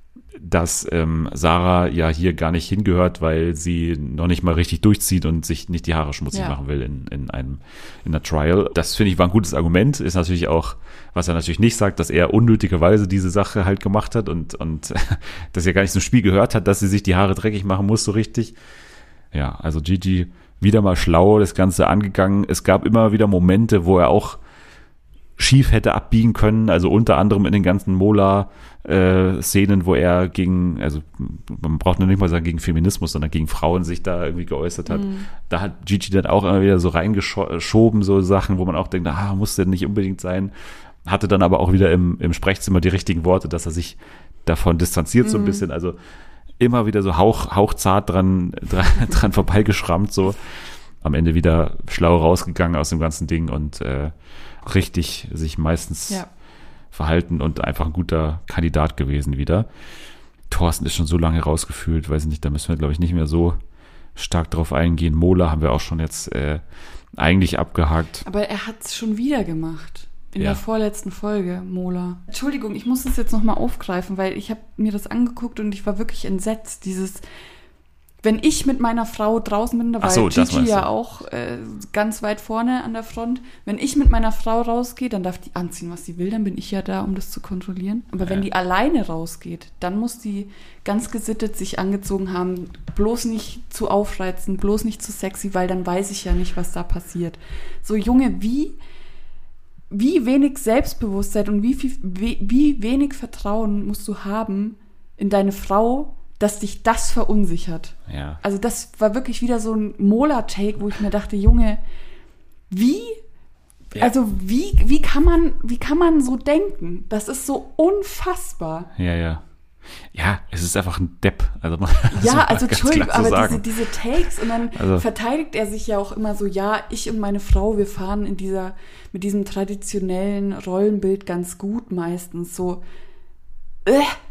S1: dass ähm, Sarah ja hier gar nicht hingehört, weil sie noch nicht mal richtig durchzieht und sich nicht die Haare schmutzig ja. machen will in, in einem in einer Trial. Das finde ich war ein gutes Argument, ist natürlich auch, was er natürlich nicht sagt, dass er unnötigerweise diese Sache halt gemacht hat und, und dass er gar nicht zum Spiel gehört hat, dass sie sich die Haare dreckig machen muss so richtig. Ja, also Gigi wieder mal schlau das Ganze angegangen. Es gab immer wieder Momente, wo er auch schief hätte abbiegen können, also unter anderem in den ganzen Mola-Szenen, äh, wo er gegen, also man braucht nur nicht mal sagen gegen Feminismus, sondern gegen Frauen sich da irgendwie geäußert hat. Mhm. Da hat Gigi dann auch immer wieder so reingeschoben, so Sachen, wo man auch denkt, ah, muss denn nicht unbedingt sein. Hatte dann aber auch wieder im, im Sprechzimmer die richtigen Worte, dass er sich davon distanziert mhm. so ein bisschen, also immer wieder so hauch, hauchzart dran, dran, dran vorbeigeschrammt, so am Ende wieder schlau rausgegangen aus dem ganzen Ding und äh, richtig sich meistens ja. verhalten und einfach ein guter Kandidat gewesen wieder. Thorsten ist schon so lange rausgefühlt, weiß ich nicht, da müssen wir, glaube ich, nicht mehr so stark drauf eingehen. Mola haben wir auch schon jetzt äh, eigentlich abgehakt.
S2: Aber er hat es schon wieder gemacht. In
S1: ja.
S2: der vorletzten Folge, Mola. Entschuldigung, ich muss das jetzt nochmal aufgreifen, weil ich habe mir das angeguckt und ich war wirklich entsetzt. Dieses, wenn ich mit meiner Frau draußen bin, da war so, Gigi ja auch äh, ganz weit vorne an der Front. Wenn ich mit meiner Frau rausgehe, dann darf die anziehen, was sie will, dann bin ich ja da, um das zu kontrollieren. Aber ja. wenn die alleine rausgeht, dann muss die ganz gesittet sich angezogen haben, bloß nicht zu aufreizend, bloß nicht zu sexy, weil dann weiß ich ja nicht, was da passiert. So, Junge, wie... Wie wenig Selbstbewusstsein und wie, viel, wie, wie wenig Vertrauen musst du haben in deine Frau, dass dich das verunsichert.
S1: Ja.
S2: Also das war wirklich wieder so ein Mola-Take, wo ich mir dachte, Junge, wie, ja. also wie, wie kann man, wie kann man so denken? Das ist so unfassbar.
S1: Ja, ja. Ja, es ist einfach ein Depp. Also man,
S2: ja, also Entschuldigung, aber diese, diese Takes und dann also, verteidigt er sich ja auch immer so, ja, ich und meine Frau, wir fahren in dieser, mit diesem traditionellen Rollenbild ganz gut meistens. So, äh,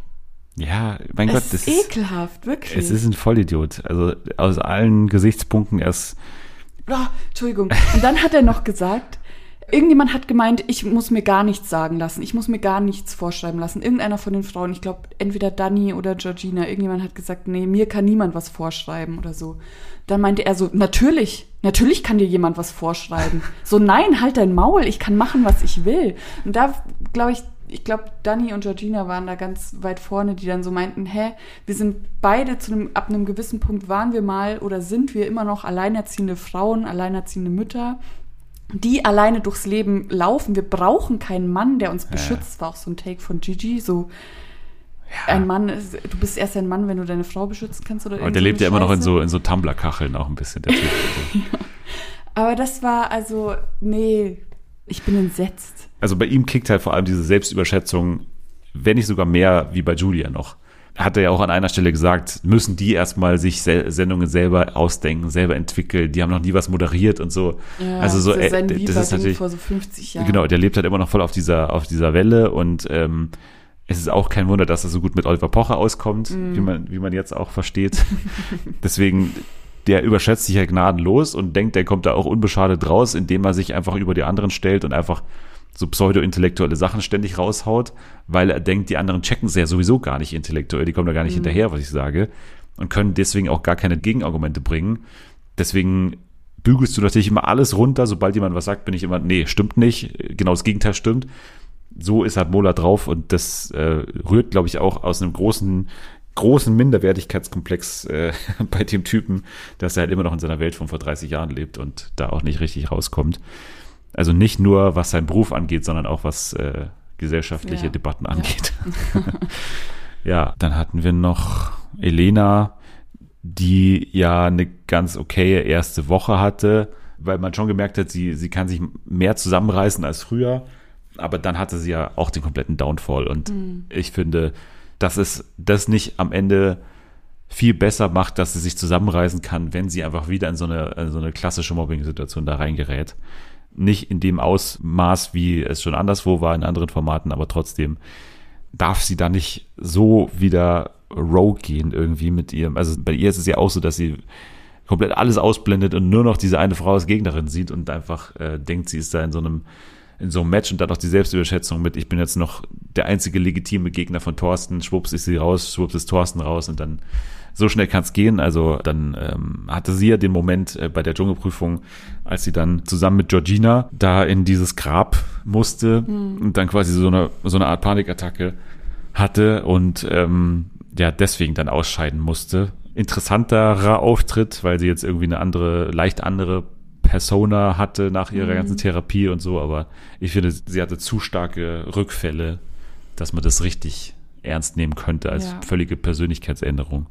S1: ja, mein Gott, das
S2: ist ekelhaft, wirklich.
S1: Es ist ein Vollidiot. Also aus allen Gesichtspunkten erst.
S2: Oh, Entschuldigung. Und dann hat er noch gesagt, irgendjemand hat gemeint, ich muss mir gar nichts sagen lassen. Ich muss mir gar nichts vorschreiben lassen. Irgendeiner von den Frauen, ich glaube, entweder Dani oder Georgina, irgendjemand hat gesagt, nee, mir kann niemand was vorschreiben oder so. Dann meinte er so, natürlich, natürlich kann dir jemand was vorschreiben. So, nein, halt dein Maul, ich kann machen, was ich will. Und da, glaube ich, ich glaube, Dani und Georgina waren da ganz weit vorne, die dann so meinten, hä, wir sind beide zu einem, ab einem gewissen Punkt waren wir mal oder sind wir immer noch alleinerziehende Frauen, alleinerziehende Mütter, die alleine durchs Leben laufen. Wir brauchen keinen Mann, der uns beschützt. Ja. War auch so ein Take von Gigi. So, ja. ein Mann, ist, du bist erst ein Mann, wenn du deine Frau beschützen kannst. Oder
S1: aber der lebt ja immer noch in so, in so Tumblr-Kacheln auch ein bisschen, der Typ.
S2: ja. Aber das war also, nee, ich bin entsetzt.
S1: Also bei ihm kickt halt vor allem diese Selbstüberschätzung, wenn nicht sogar mehr wie bei Julia noch. Hat er ja auch an einer Stelle gesagt, müssen die erstmal sich Se- Sendungen selber ausdenken, selber entwickeln. Die haben noch nie was moderiert und so.
S2: Ja,
S1: also so,
S2: das,
S1: äh, das ist natürlich
S2: vor so fünfzig Jahren.
S1: Genau, der lebt halt immer noch voll auf dieser auf dieser Welle und ähm, es ist auch kein Wunder, dass er so gut mit Oliver Pocher auskommt, mm. wie man wie man jetzt auch versteht. Deswegen der überschätzt sich ja gnadenlos und denkt, der kommt da auch unbeschadet raus, indem er sich einfach über die anderen stellt und einfach so pseudo-intellektuelle Sachen ständig raushaut, weil er denkt, die anderen checken es ja sowieso gar nicht intellektuell, die kommen da gar nicht mhm. hinterher, was ich sage, und können deswegen auch gar keine Gegenargumente bringen. Deswegen bügelst du natürlich immer alles runter, sobald jemand was sagt, bin ich immer, nee, stimmt nicht, genau das Gegenteil stimmt. So ist halt Mola drauf und das äh, rührt, glaube ich, auch aus einem großen, großen Minderwertigkeitskomplex äh, bei dem Typen, dass er halt immer noch in seiner Welt von vor dreißig Jahren lebt und da auch nicht richtig rauskommt. Also nicht nur, was seinen Beruf angeht, sondern auch, was äh, gesellschaftliche ja. Debatten angeht. Ja. Ja, dann hatten wir noch Elena, die ja eine ganz okaye erste Woche hatte, weil man schon gemerkt hat, sie, sie kann sich mehr zusammenreißen als früher, aber dann hatte sie ja auch den kompletten Downfall und mhm. ich finde, dass es das nicht am Ende viel besser macht, dass sie sich zusammenreißen kann, wenn sie einfach wieder in so eine, in so eine klassische Mobbing-Situation da reingerät. Nicht in dem Ausmaß, wie es schon anderswo war in anderen Formaten, aber trotzdem darf sie da nicht so wieder rogue gehen irgendwie mit ihrem, also bei ihr ist es ja auch so, dass sie komplett alles ausblendet und nur noch diese eine Frau als Gegnerin sieht und einfach äh, denkt, sie ist da in so einem in so einem Match und dann noch die Selbstüberschätzung mit, ich bin jetzt noch der einzige legitime Gegner von Thorsten, schwupps ist sie raus, schwupps ist Thorsten raus und dann so schnell kann es gehen. Also dann ähm, hatte sie ja den Moment äh, bei der Dschungelprüfung, als sie dann zusammen mit Georgina da in dieses Grab musste mhm. und dann quasi so eine so eine Art Panikattacke hatte und ähm, ja deswegen dann ausscheiden musste. Interessanterer Auftritt, weil sie jetzt irgendwie eine andere, leicht andere Persona hatte nach ihrer mhm. ganzen Therapie und so, aber ich finde, sie hatte zu starke Rückfälle, dass man das richtig ernst nehmen könnte als ja. völlige Persönlichkeitsänderung.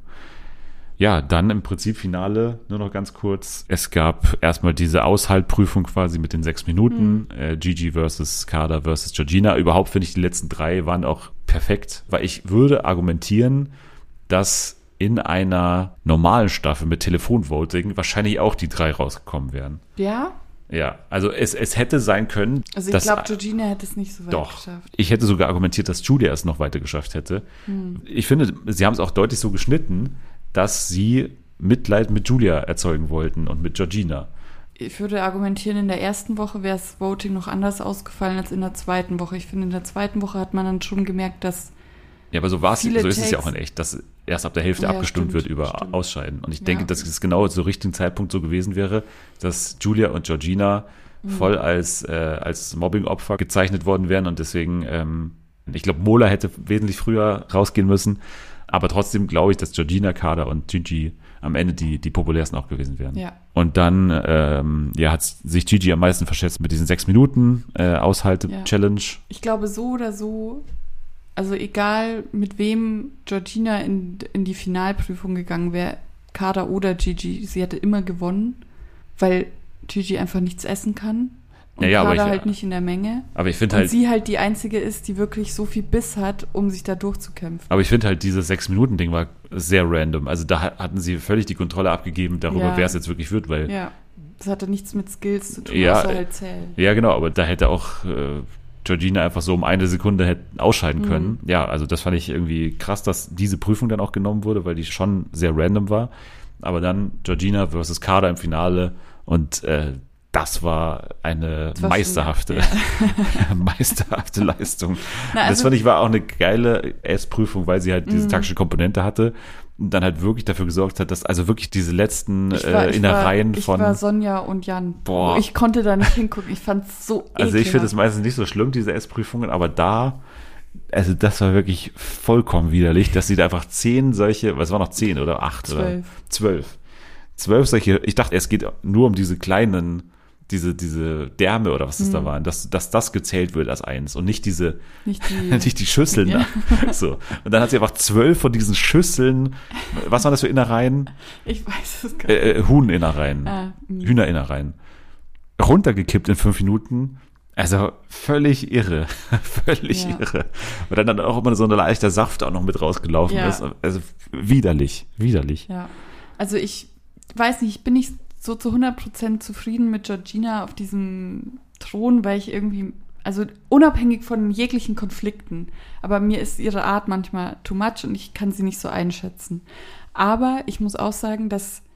S1: Ja, dann im Prinzip Finale, nur noch ganz kurz. Es gab erstmal diese Aushaltprüfung quasi mit den sechs Minuten. Mhm. Äh, Gigi versus Kader versus Georgina. Überhaupt finde ich, die letzten drei waren auch perfekt, weil ich würde argumentieren, dass in einer normalen Staffel mit Telefonvoting wahrscheinlich auch die drei rausgekommen wären.
S2: Ja?
S1: Ja, also es, es hätte sein können.
S2: Also ich glaube, Georgina hätte es nicht so weit
S1: doch,
S2: geschafft.
S1: Ich hätte sogar argumentiert, dass Julia es noch weiter geschafft hätte. Hm. Ich finde, sie haben es auch deutlich so geschnitten, dass sie Mitleid mit Julia erzeugen wollten und mit Georgina.
S2: Ich würde argumentieren, in der ersten Woche wäre das Voting noch anders ausgefallen als in der zweiten Woche. Ich finde, in der zweiten Woche hat man dann schon gemerkt, dass
S1: ja, aber so war es, so ist es ja auch in echt, dass erst ab der Hälfte ja, abgestimmt stimmt, wird über stimmt. Ausscheiden. Und ich denke, ja. dass es genau zu richtigen Zeitpunkt so gewesen wäre, dass Julia und Georgina mhm. voll als, äh, als Mobbing-Opfer gezeichnet worden wären und deswegen, ähm, ich glaube, Mola hätte wesentlich früher rausgehen müssen, aber trotzdem glaube ich, dass Georgina, Kader und Gigi am Ende die, die populärsten auch gewesen wären.
S2: Ja.
S1: Und dann ähm, ja, hat sich Gigi am meisten verschätzt mit diesen sechs Minuten äh, Aushalte-Challenge. Ja.
S2: Ich glaube, so oder so, also egal mit wem Georgina in, in die Finalprüfung gegangen wäre, Kader oder Gigi, sie hätte immer gewonnen, weil Gigi einfach nichts essen kann und
S1: ja, ja,
S2: Kader
S1: ich,
S2: halt nicht in der Menge.
S1: Aber ich finde
S2: und
S1: halt,
S2: sie halt die einzige ist, die wirklich so viel Biss hat, um sich da durchzukämpfen.
S1: Aber ich finde halt, dieses Sechs-Minuten-Ding war sehr random. Also da hatten sie völlig die Kontrolle abgegeben darüber,
S2: ja.
S1: wer es jetzt wirklich wird, weil
S2: ja, das hatte nichts mit Skills zu tun,
S1: ja,
S2: außer halt zählen.
S1: Ja, genau, aber da hätte auch äh, Georgina einfach so um eine Sekunde hätte ausscheiden können. Mhm. Ja, also das fand ich irgendwie krass, dass diese Prüfung dann auch genommen wurde, weil die schon sehr random war. Aber dann Georgina versus Kader im Finale und äh, das war eine das war meisterhafte, schon, ja. meisterhafte Leistung. Na, also, das fand ich war auch eine geile S-Prüfung, weil sie halt diese taktische Komponente hatte und dann halt wirklich dafür gesorgt hat, dass also wirklich diese letzten
S2: ich war,
S1: äh, Innereien
S2: ich
S1: von...
S2: Ich war Sonja und Jan.
S1: Boah.
S2: Ich konnte da nicht hingucken. Ich fand es so ekelhaft.
S1: Also ich finde es meistens nicht so schlimm, diese S-Prüfungen, aber da, also das war wirklich vollkommen widerlich, dass sie da einfach zehn solche, was war noch zehn oder acht?
S2: Zwölf.
S1: Oder zwölf. Zwölf solche, ich dachte, es geht nur um diese kleinen, diese, diese Därme oder was das hm. da waren, dass, dass das gezählt wird als eins und nicht diese,
S2: nicht die,
S1: nicht die Schüsseln.
S2: Ja.
S1: So. Und dann hat sie einfach zwölf von diesen Schüsseln, was waren das für Innereien?
S2: Ich weiß es gar nicht.
S1: Äh, Huhninnereien,
S2: ah,
S1: Hühnerinnereien. Runtergekippt in fünf Minuten. Also völlig irre, völlig ja. irre. Und dann, dann auch immer so ein leichter Saft auch noch mit rausgelaufen
S2: ja.
S1: ist. Also widerlich, widerlich.
S2: Ja, also ich weiß nicht, ich bin nicht so zu hundert Prozent zufrieden mit Georgina auf diesem Thron, weil ich irgendwie, also unabhängig von jeglichen Konflikten, aber mir ist ihre Art manchmal too much und ich kann sie nicht so einschätzen. Aber ich muss auch sagen, dass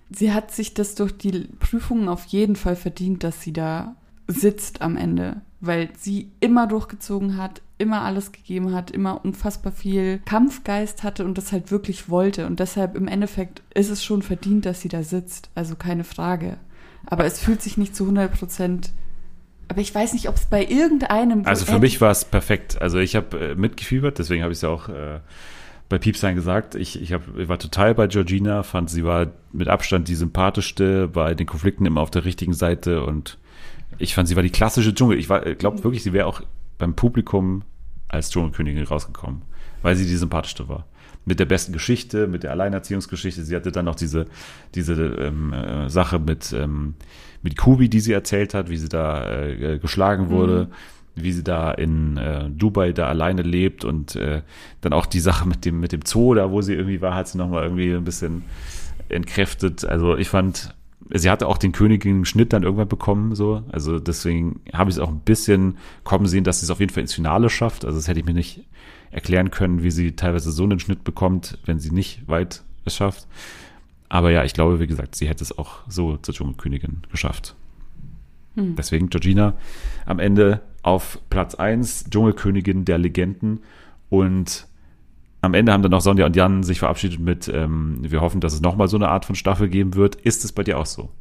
S2: sie hat sich das durch die Prüfungen auf jeden Fall verdient, dass sie da sitzt am Ende, weil sie immer durchgezogen hat, immer alles gegeben hat, immer unfassbar viel Kampfgeist hatte und das halt wirklich wollte. Und deshalb im Endeffekt ist es schon verdient, dass sie da sitzt. Also keine Frage. Aber es fühlt sich nicht zu hundert Prozent. Aber ich weiß nicht, ob es bei irgendeinem...
S1: Also für mich war es perfekt. Also ich habe äh, mitgefiebert, deswegen habe ich es ja auch äh, bei Piepsein gesagt. Ich, ich, hab, ich war total bei Georgina, fand, sie war mit Abstand die sympathischste, bei den Konflikten immer auf der richtigen Seite und ich fand, sie war die klassische Dschungel. Ich glaube wirklich, sie wäre auch beim Publikum als Dschungelkönigin rausgekommen, weil sie die sympathischste war. Mit der besten Geschichte, mit der Alleinerziehungsgeschichte. Sie hatte dann noch diese, diese ähm, äh, Sache mit, ähm, mit Kubi, die sie erzählt hat, wie sie da äh, geschlagen wurde, mhm. wie sie da in äh, Dubai da alleine lebt und äh, dann auch die Sache mit dem, mit dem Zoo, da wo sie irgendwie war, hat sie nochmal irgendwie ein bisschen entkräftet. Also ich fand... Sie hatte auch den Königinnen-Schnitt dann irgendwann bekommen, so. Also deswegen habe ich es auch ein bisschen kommen sehen, dass sie es auf jeden Fall ins Finale schafft. Also das hätte ich mir nicht erklären können, wie sie teilweise so einen Schnitt bekommt, wenn sie nicht weit es schafft. Aber ja, ich glaube, wie gesagt, sie hätte es auch so zur Dschungelkönigin geschafft. Hm. Deswegen Georgina am Ende auf Platz eins, Dschungelkönigin der Legenden. Und am Ende haben dann noch Sonja und Jan sich verabschiedet mit, ähm, wir hoffen, dass es nochmal so eine Art von Staffel geben wird. Ist es bei dir auch so?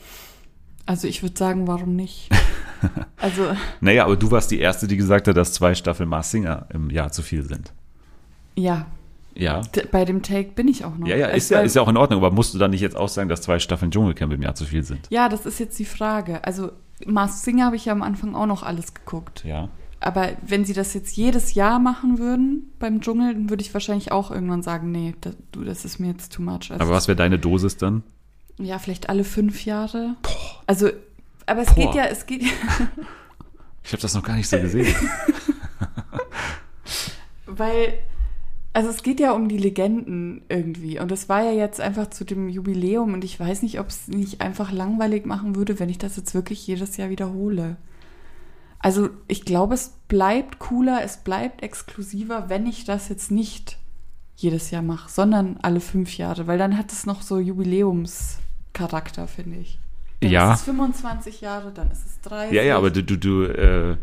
S2: Also ich würde sagen, warum nicht? Also
S1: naja, aber du warst die Erste, die gesagt hat, dass zwei Staffeln Masked Singer im Jahr zu viel sind.
S2: Ja.
S1: Ja.
S2: D- bei dem Take bin ich auch noch.
S1: Ja, ja, ist ja, ist ja auch in Ordnung, aber musst du dann nicht jetzt auch sagen, dass zwei Staffeln Dschungelcamp im Jahr zu viel sind?
S2: Ja, das ist jetzt die Frage. Also Masked Singer habe ich ja am Anfang auch noch alles geguckt.
S1: Ja.
S2: Aber wenn sie das jetzt jedes Jahr machen würden beim Dschungel, dann würde ich wahrscheinlich auch irgendwann sagen, nee, das, du, das ist mir jetzt too much. Also
S1: aber was wäre deine Dosis dann?
S2: Ja, vielleicht alle fünf Jahre.
S1: Boah.
S2: Also, aber es
S1: Boah.
S2: geht ja, es geht
S1: Ich habe das noch gar nicht so gesehen.
S2: Weil, also es geht ja um die Legenden irgendwie. Und es war ja jetzt einfach zu dem Jubiläum und ich weiß nicht, ob es nicht einfach langweilig machen würde, wenn ich das jetzt wirklich jedes Jahr wiederhole. Also ich glaube, es bleibt cooler, es bleibt exklusiver, wenn ich das jetzt nicht jedes Jahr mache, sondern alle fünf Jahre, weil dann hat es noch so Jubiläumscharakter, finde ich. Dann
S1: ja.
S2: ist es fünfundzwanzig Jahre, dann ist es dreißig.
S1: Ja, ja, aber du, du, du äh,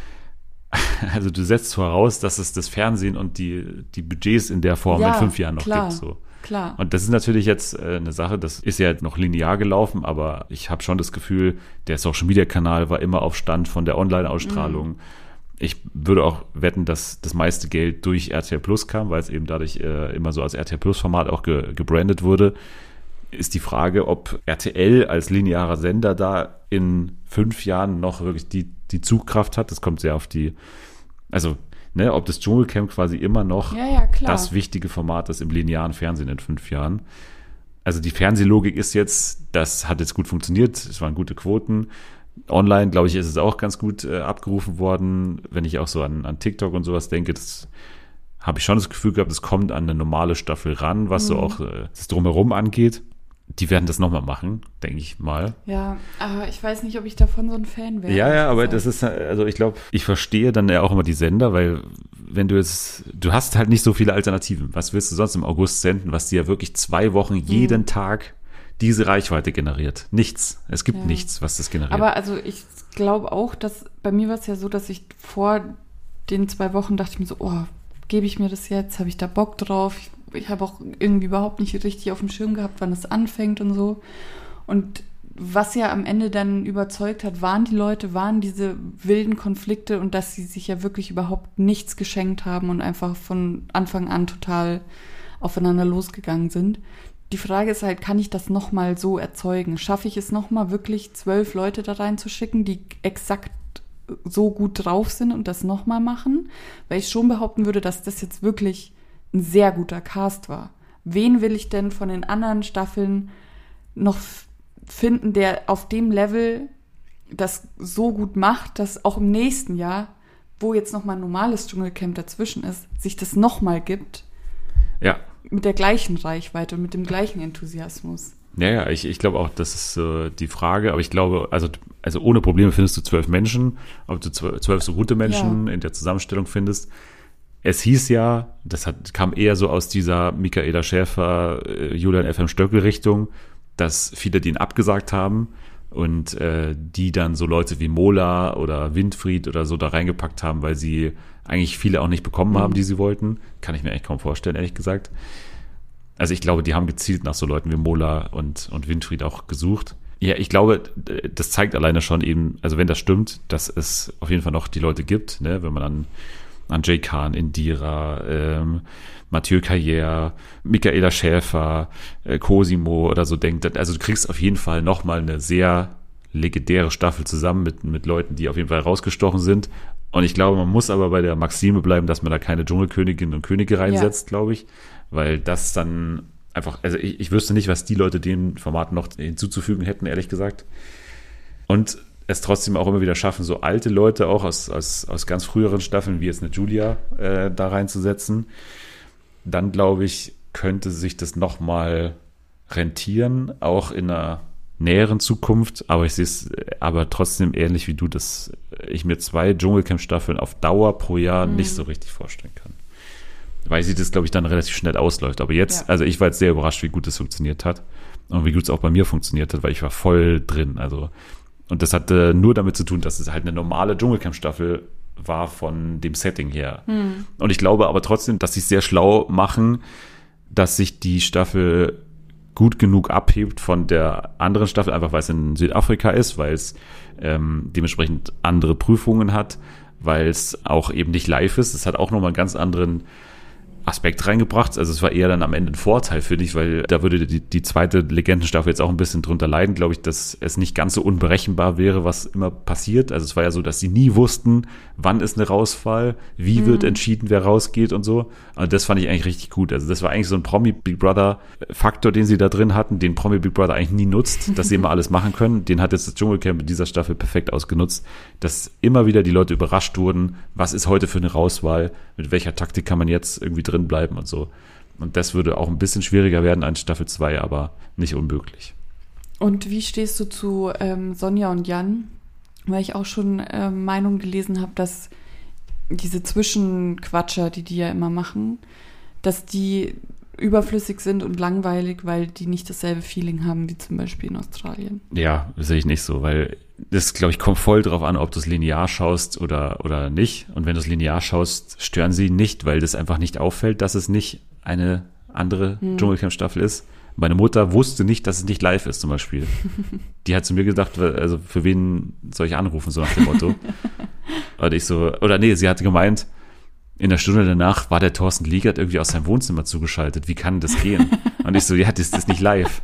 S1: also du setzt voraus, dass es das Fernsehen und die, die Budgets in der Form
S2: ja,
S1: in fünf Jahren noch
S2: klar,
S1: gibt. So.
S2: Klar.
S1: Und das ist natürlich jetzt äh, eine Sache, das ist ja noch linear gelaufen, aber ich habe schon das Gefühl, der Social-Media-Kanal war immer auf Stand von der Online-Ausstrahlung. Mhm. Ich würde auch wetten, dass das meiste Geld durch R T L Plus kam, weil es eben dadurch äh, immer so als R T L Plus-Format auch ge- gebrandet wurde. Ist die Frage, ob R T L als linearer Sender da in fünf Jahren noch wirklich die, die Zugkraft hat. Das kommt sehr auf die, also ne, ob das Dschungelcamp quasi immer noch
S2: ja, ja, klar.
S1: das wichtige Format ist im linearen Fernsehen in fünf Jahren. Also die Fernsehlogik ist jetzt, das hat jetzt gut funktioniert, es waren gute Quoten. Online, glaube ich, ist es auch ganz gut äh, abgerufen worden. Wenn ich auch so an, an TikTok und sowas denke, das habe ich schon das Gefühl gehabt, es kommt an eine normale Staffel ran, was mhm. so auch äh, das Drumherum angeht. Die werden das nochmal machen, denke ich mal.
S2: Ja, aber ich weiß nicht, ob ich davon so ein Fan wäre.
S1: Ja, ja, aber das ist, also ich glaube, ich verstehe dann ja auch immer die Sender, weil wenn du jetzt, du hast halt nicht so viele Alternativen. Was willst du sonst im August senden, was dir ja wirklich zwei Wochen jeden mhm. Tag diese Reichweite generiert? Nichts. Es gibt ja. nichts, was das generiert.
S2: Aber also ich glaube auch, dass, bei mir war es ja so, dass ich vor den zwei Wochen dachte ich mir so, oh, gebe ich mir das jetzt? Habe ich da Bock drauf? Ich, ich habe auch irgendwie überhaupt nicht richtig auf dem Schirm gehabt, wann es anfängt und so. Und was ja am Ende dann überzeugt hat, waren die Leute, waren diese wilden Konflikte und dass sie sich ja wirklich überhaupt nichts geschenkt haben und einfach von Anfang an total aufeinander losgegangen sind. Die Frage ist halt, kann ich das nochmal so erzeugen? Schaffe ich es nochmal wirklich zwölf Leute da reinzuschicken, die exakt so gut drauf sind und das nochmal machen? Weil ich schon behaupten würde, dass das jetzt wirklich ein sehr guter Cast war. Wen will ich denn von den anderen Staffeln noch finden, der auf dem Level das so gut macht, dass auch im nächsten Jahr, wo jetzt nochmal ein normales Dschungelcamp dazwischen ist, sich das nochmal gibt?
S1: Ja.
S2: Mit der gleichen Reichweite und mit dem gleichen Enthusiasmus.
S1: Ja, ja, ich, ich glaube auch, das ist äh, die Frage, aber ich glaube, also, also ohne Probleme findest du zwölf Menschen, ob du zwölf, zwölf so gute Menschen ja. in der Zusammenstellung findest. Es hieß ja, das hat, kam eher so aus dieser Michaela Schäfer, äh, Julian F M. Stöckel Richtung, dass viele den abgesagt haben und äh, die dann so Leute wie Mola oder Winfried oder so da reingepackt haben, weil sie eigentlich viele auch nicht bekommen haben, die sie wollten. Kann ich mir echt kaum vorstellen, ehrlich gesagt. Also ich glaube, die haben gezielt nach so Leuten wie Mola und, und Winfried auch gesucht. Ja, ich glaube, das zeigt alleine schon eben, also wenn das stimmt, dass es auf jeden Fall noch die Leute gibt, ne, wenn man an, an Jay Khan, Indira, ähm, Mathieu Carrière, Michaela Schäfer, äh, Cosimo oder so denkt. Also du kriegst auf jeden Fall nochmal eine sehr legendäre Staffel zusammen mit, mit Leuten, die auf jeden Fall rausgestochen sind. Und ich glaube, man muss aber bei der Maxime bleiben, dass man da keine Dschungelköniginnen und Könige reinsetzt, ja. glaube ich, weil das dann einfach, also ich, ich wüsste nicht, was die Leute dem Format noch hinzuzufügen hätten, ehrlich gesagt. Und es trotzdem auch immer wieder schaffen, so alte Leute auch aus, aus, aus ganz früheren Staffeln, wie jetzt eine Julia, äh, da reinzusetzen. Dann, glaube ich, könnte sich das nochmal rentieren, auch in einer näheren Zukunft. Aber ich sehe es aber trotzdem ähnlich wie du, dass ich mir zwei Dschungelcamp-Staffeln auf Dauer pro Jahr mhm. nicht so richtig vorstellen kann. Weil sie das, glaube ich, dann relativ schnell ausläuft. Aber jetzt, ja. also ich war jetzt sehr überrascht, wie gut es funktioniert hat. Und wie gut es auch bei mir funktioniert hat, weil ich war voll drin. Also, und das hatte nur damit zu tun, dass es halt eine normale Dschungelcamp-Staffel war von dem Setting her. Hm. Und ich glaube aber trotzdem, dass sie es sehr schlau machen, dass sich die Staffel gut genug abhebt von der anderen Staffel, einfach weil es in Südafrika ist, weil es ähm, dementsprechend andere Prüfungen hat, weil es auch eben nicht live ist. Es hat auch nochmal einen ganz anderen Aspekt reingebracht. Also es war eher dann am Ende ein Vorteil für dich, weil da würde die, die zweite Legendenstaffel jetzt auch ein bisschen drunter leiden, glaube ich, dass es nicht ganz so unberechenbar wäre, was immer passiert. Also es war ja so, dass sie nie wussten, wann ist eine Rausfall, wie mhm. wird entschieden, wer rausgeht und so. Und das fand ich eigentlich richtig gut. Also das war eigentlich so ein Promi-Big Brother-Faktor, den sie da drin hatten, den Promi-Big Brother eigentlich nie nutzt, dass sie immer alles machen können. Den hat jetzt das Dschungelcamp in dieser Staffel perfekt ausgenutzt, dass immer wieder die Leute überrascht wurden, was ist heute für eine Rauswahl, mit welcher Taktik kann man jetzt irgendwie drin bleiben und so. Und das würde auch ein bisschen schwieriger werden als Staffel zwei, aber nicht unmöglich.
S2: Und wie stehst du zu ähm, Sonja und Jan? Weil ich auch schon äh, Meinungen gelesen habe, dass diese Zwischenquatscher, die die ja immer machen, dass die überflüssig sind und langweilig, weil die nicht dasselbe Feeling haben wie zum Beispiel in Australien.
S1: Ja, das sehe ich nicht so, weil das, glaube ich, kommt voll drauf an, ob du es linear schaust oder, oder nicht. Und wenn du es linear schaust, stören sie nicht, weil das einfach nicht auffällt, dass es nicht eine andere hm. Dschungelcamp-Staffel ist. Meine Mutter wusste nicht, dass es nicht live ist, zum Beispiel. Die hat zu mir gedacht, also für wen soll ich anrufen, so nach dem Motto. Und ich so, oder nee, sie hatte gemeint, in der Stunde danach war der Thorsten Liegert irgendwie aus seinem Wohnzimmer zugeschaltet. Wie kann das gehen? Und ich so, ja, das ist nicht live.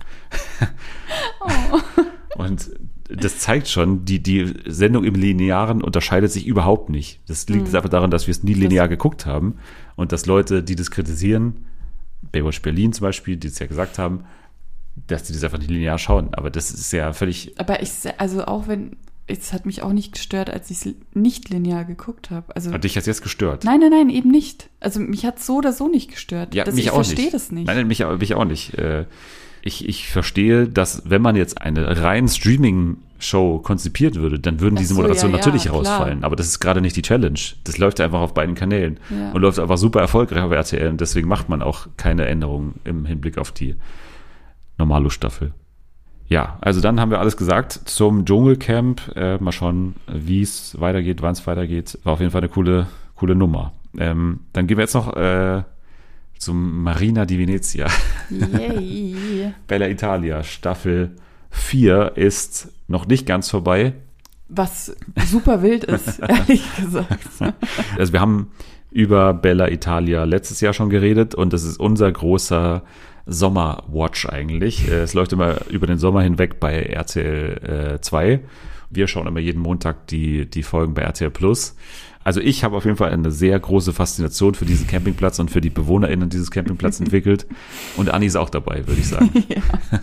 S1: Oh. Und das zeigt schon, die, die Sendung im Linearen unterscheidet sich überhaupt nicht. Das liegt mhm. einfach daran, dass wir es nie linear geguckt haben und dass Leute, die das kritisieren, Baywatch Berlin zum Beispiel, die es ja gesagt haben, dass die das einfach nicht linear schauen. Aber das ist ja völlig...
S2: Aber ich, also auch wenn... Es hat mich auch nicht gestört, als ich es nicht linear geguckt habe. Also,
S1: hat dich jetzt jetzt gestört?
S2: Nein, nein, nein, eben nicht. Also mich hat es so oder so nicht gestört.
S1: Ja,
S2: das,
S1: mich
S2: ich
S1: auch
S2: verstehe
S1: nicht.
S2: das nicht.
S1: Nein, mich, mich auch nicht. Ich, ich verstehe, dass wenn man jetzt eine rein Streaming-Show konzipiert würde, dann würden diese
S2: so,
S1: Moderationen
S2: ja,
S1: natürlich
S2: ja,
S1: herausfallen. Aber das ist gerade nicht die Challenge. Das läuft einfach auf beiden Kanälen
S2: ja.
S1: und läuft einfach super erfolgreich auf R T L. Und deswegen macht man auch keine Änderungen im Hinblick auf die Normalo-Staffel. Ja, also dann haben wir alles gesagt zum Dschungelcamp. Äh, mal schauen, wie es weitergeht, wann es weitergeht. War auf jeden Fall eine coole, coole Nummer. Ähm, dann gehen wir jetzt noch äh, zum Marina di Venezia.
S2: Yay.
S1: Bella Italia, Staffel vier ist noch nicht ganz vorbei.
S2: Was super wild ist, ehrlich gesagt.
S1: Also wir haben über Bella Italia letztes Jahr schon geredet und das ist unser großer Sommerwatch eigentlich. Es läuft immer über den Sommer hinweg bei R T L zwei. Wir schauen immer jeden Montag die, die Folgen bei R T L Plus. Also ich habe auf jeden Fall eine sehr große Faszination für diesen Campingplatz und für die BewohnerInnen dieses Campingplatzes entwickelt. Und Anni ist auch dabei, würde ich sagen. Ja.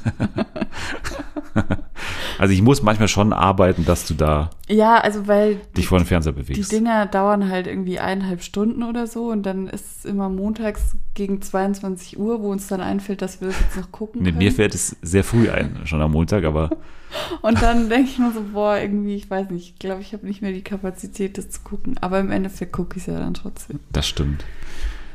S1: Also ich muss manchmal schon arbeiten, dass du da
S2: ja, also weil
S1: dich die, vor den Fernseher bewegst.
S2: Die Dinger dauern halt irgendwie eineinhalb Stunden oder so und dann ist es immer montags gegen zweiundzwanzig Uhr, wo uns dann einfällt, dass wir das jetzt noch gucken
S1: nee,
S2: können.
S1: Mir fällt es sehr früh ein, schon am Montag, aber
S2: und dann denke ich mir so, boah, irgendwie, ich weiß nicht, ich glaube, ich habe nicht mehr die Kapazität, das zu gucken. Aber im Endeffekt gucke ich es ja dann trotzdem.
S1: Das stimmt.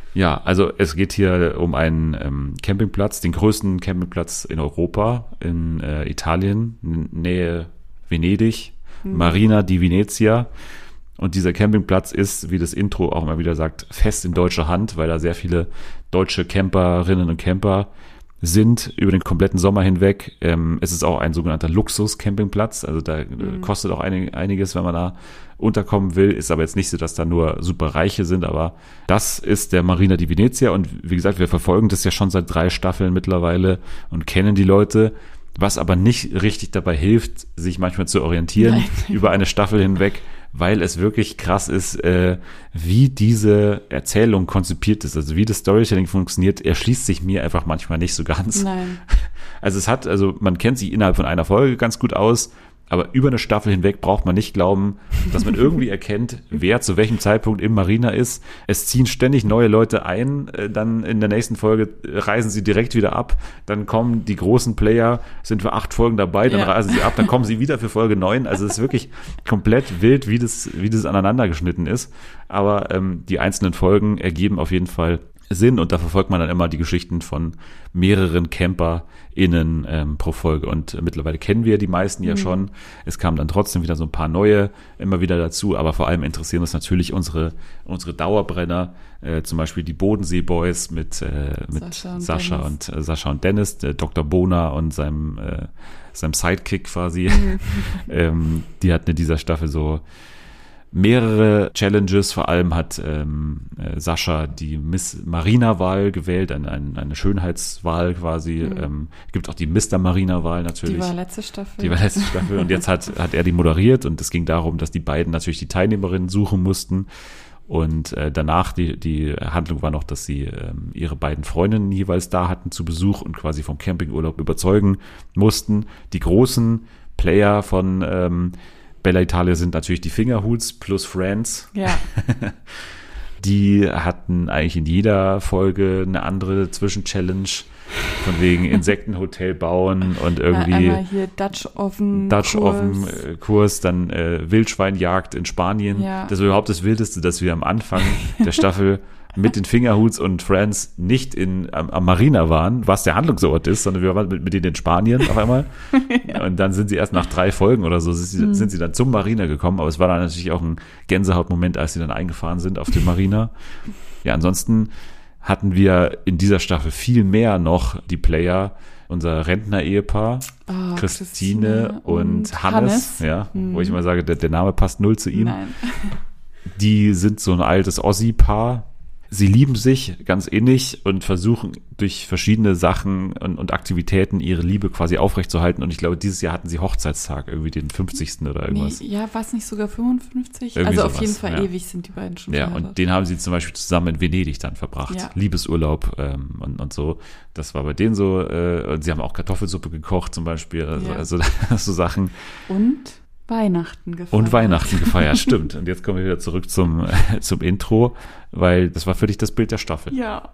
S1: Ja, also es geht hier um einen ähm, Campingplatz, den größten Campingplatz in Europa, in äh, Italien, in Nähe Venedig, mhm. Marina di Venezia. Und dieser Campingplatz ist, wie das Intro auch immer wieder sagt, fest in deutscher Hand, weil da sehr viele deutsche Camperinnen und Camper sind über den kompletten Sommer hinweg. Ähm, es ist auch ein sogenannter Luxus-Campingplatz, also da mhm. kostet auch einig, einiges, wenn man da unterkommen will, ist aber jetzt nicht so, dass da nur super Reiche sind, aber das ist der Marina di Venezia und wie gesagt, wir verfolgen das ja schon seit drei Staffeln mittlerweile und kennen die Leute, was aber nicht richtig dabei hilft, sich manchmal zu orientieren Nein. über eine Staffel hinweg, weil es wirklich krass ist, äh, wie diese Erzählung konzipiert ist, also wie das Storytelling funktioniert, erschließt sich mir einfach manchmal nicht so ganz.
S2: Nein.
S1: Also es hat, also man kennt sich innerhalb von einer Folge ganz gut aus, aber über eine Staffel hinweg braucht man nicht glauben, dass man irgendwie erkennt, wer zu welchem Zeitpunkt im Marina ist. Es ziehen ständig neue Leute ein, dann in der nächsten Folge reisen sie direkt wieder ab, dann kommen die großen Player, sind für acht Folgen dabei, dann ja. reisen sie ab, dann kommen sie wieder für Folge neun. Also es ist wirklich komplett wild, wie das, wie das aneinander geschnitten ist. Aber ähm, die einzelnen Folgen ergeben auf jeden Fall Sinn und da verfolgt man dann immer die Geschichten von mehreren CamperInnen ähm, pro Folge und mittlerweile kennen wir die meisten ja mhm. schon. Es kamen dann trotzdem wieder so ein paar neue immer wieder dazu, aber vor allem interessieren uns natürlich unsere unsere Dauerbrenner, äh, zum Beispiel die Bodensee Boys mit äh, mit Sascha und Sascha und, äh, Sascha und Dennis, der Doktor Bohner und seinem äh, seinem Sidekick quasi. Mhm. ähm, die hatten in dieser Staffel so mehrere Challenges, vor allem hat ähm, äh, Sascha die Miss Marina-Wahl gewählt, eine, eine, eine Schönheitswahl quasi. Mhm. Ähm, gibt auch die Mister Marina-Wahl natürlich.
S2: Die war letzte Staffel.
S1: Die war letzte Staffel und jetzt hat, hat er die moderiert und es ging darum, dass die beiden natürlich die Teilnehmerinnen suchen mussten und äh, danach die, die Handlung war noch, dass sie ähm, ihre beiden Freundinnen jeweils da hatten zu Besuch und quasi vom Campingurlaub überzeugen mussten. Die großen Player von ähm, Bella Italia sind natürlich die Fingerhoots plus Friends.
S2: Ja.
S1: Die hatten eigentlich in jeder Folge eine andere Zwischenchallenge, von wegen Insektenhotel bauen und irgendwie
S2: ja, einmal hier Dutch Oven
S1: Dutch Oven äh, Kurs, dann äh, Wildschweinjagd in Spanien.
S2: Ja.
S1: Das war überhaupt das Wildeste, dass wir am Anfang der Staffel mit den Fingerhoots und Friends nicht in, am, am Marina waren, was der Handlungsort ist, sondern wir waren mit, mit denen in Spanien auf einmal. Ja. Und dann sind sie erst nach drei Folgen oder so, sind sie, mhm. sind sie dann zum Marina gekommen. Aber es war dann natürlich auch ein Gänsehautmoment, als sie dann eingefahren sind auf dem Marina. Ja, ansonsten hatten wir in dieser Staffel viel mehr noch die Player, unser Rentner-Ehepaar, oh, Christine, Christine und, und Hannes, Hannes. Ja, mhm. wo ich immer sage, der, der Name passt null zu ihm.
S2: Nein.
S1: Die sind so ein altes Ossi-Paar. Sie lieben sich ganz innig und versuchen durch verschiedene Sachen und, und Aktivitäten ihre Liebe quasi aufrechtzuerhalten. Und ich glaube, dieses Jahr hatten sie Hochzeitstag, irgendwie den fünfzigsten oder irgendwas.
S2: Nee, ja, war es nicht sogar fünfundfünfzig?
S1: Irgendwie
S2: also
S1: sowas,
S2: auf jeden Fall
S1: ja.
S2: ewig sind die beiden schon
S1: Ja,
S2: verheiratet.
S1: und den haben sie zum Beispiel zusammen in Venedig dann verbracht.
S2: Ja.
S1: Liebesurlaub ähm, und, und so. Das war bei denen so. Äh, und sie haben auch Kartoffelsuppe gekocht zum Beispiel. Also,
S2: Ja.
S1: also so Sachen.
S2: Und Weihnachten gefeiert.
S1: Und Weihnachten gefeiert, stimmt. Und jetzt kommen wir wieder zurück zum, äh, zum Intro, weil das war für dich das Bild der Staffel.
S2: Ja.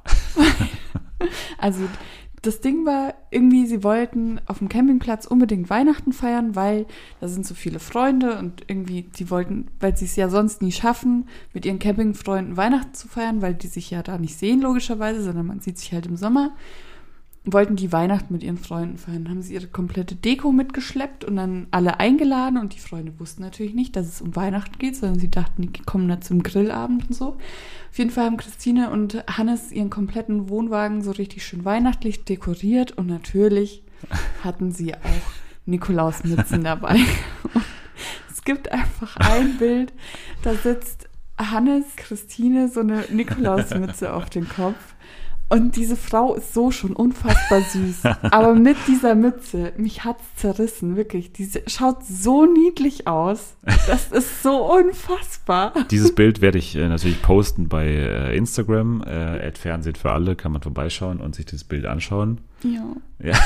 S2: Also das Ding war irgendwie, sie wollten auf dem Campingplatz unbedingt Weihnachten feiern, weil da sind so viele Freunde und irgendwie, die wollten, weil sie es ja sonst nie schaffen, mit ihren Campingfreunden Weihnachten zu feiern, weil die sich ja da nicht sehen logischerweise, sondern man sieht sich halt im Sommer. Wollten die Weihnachten mit ihren Freunden feiern, haben sie ihre komplette Deko mitgeschleppt und dann alle eingeladen und die Freunde wussten natürlich nicht, dass es um Weihnachten geht, sondern sie dachten, die kommen da zum Grillabend und so. Auf jeden Fall haben Christine und Hannes ihren kompletten Wohnwagen so richtig schön weihnachtlich dekoriert und natürlich hatten sie auch Nikolausmützen dabei. Und es gibt einfach ein Bild, da sitzt Hannes, Christine so eine Nikolausmütze auf den Kopf. Und diese Frau ist so schon unfassbar süß. Aber mit dieser Mütze, mich hat's zerrissen, wirklich. Die schaut so niedlich aus. Das ist so unfassbar.
S1: Dieses Bild werde ich äh, natürlich posten bei äh, Instagram. Äh, Fernsehen für alle, kann man vorbeischauen und sich das Bild anschauen.
S2: Ja.
S1: Ja.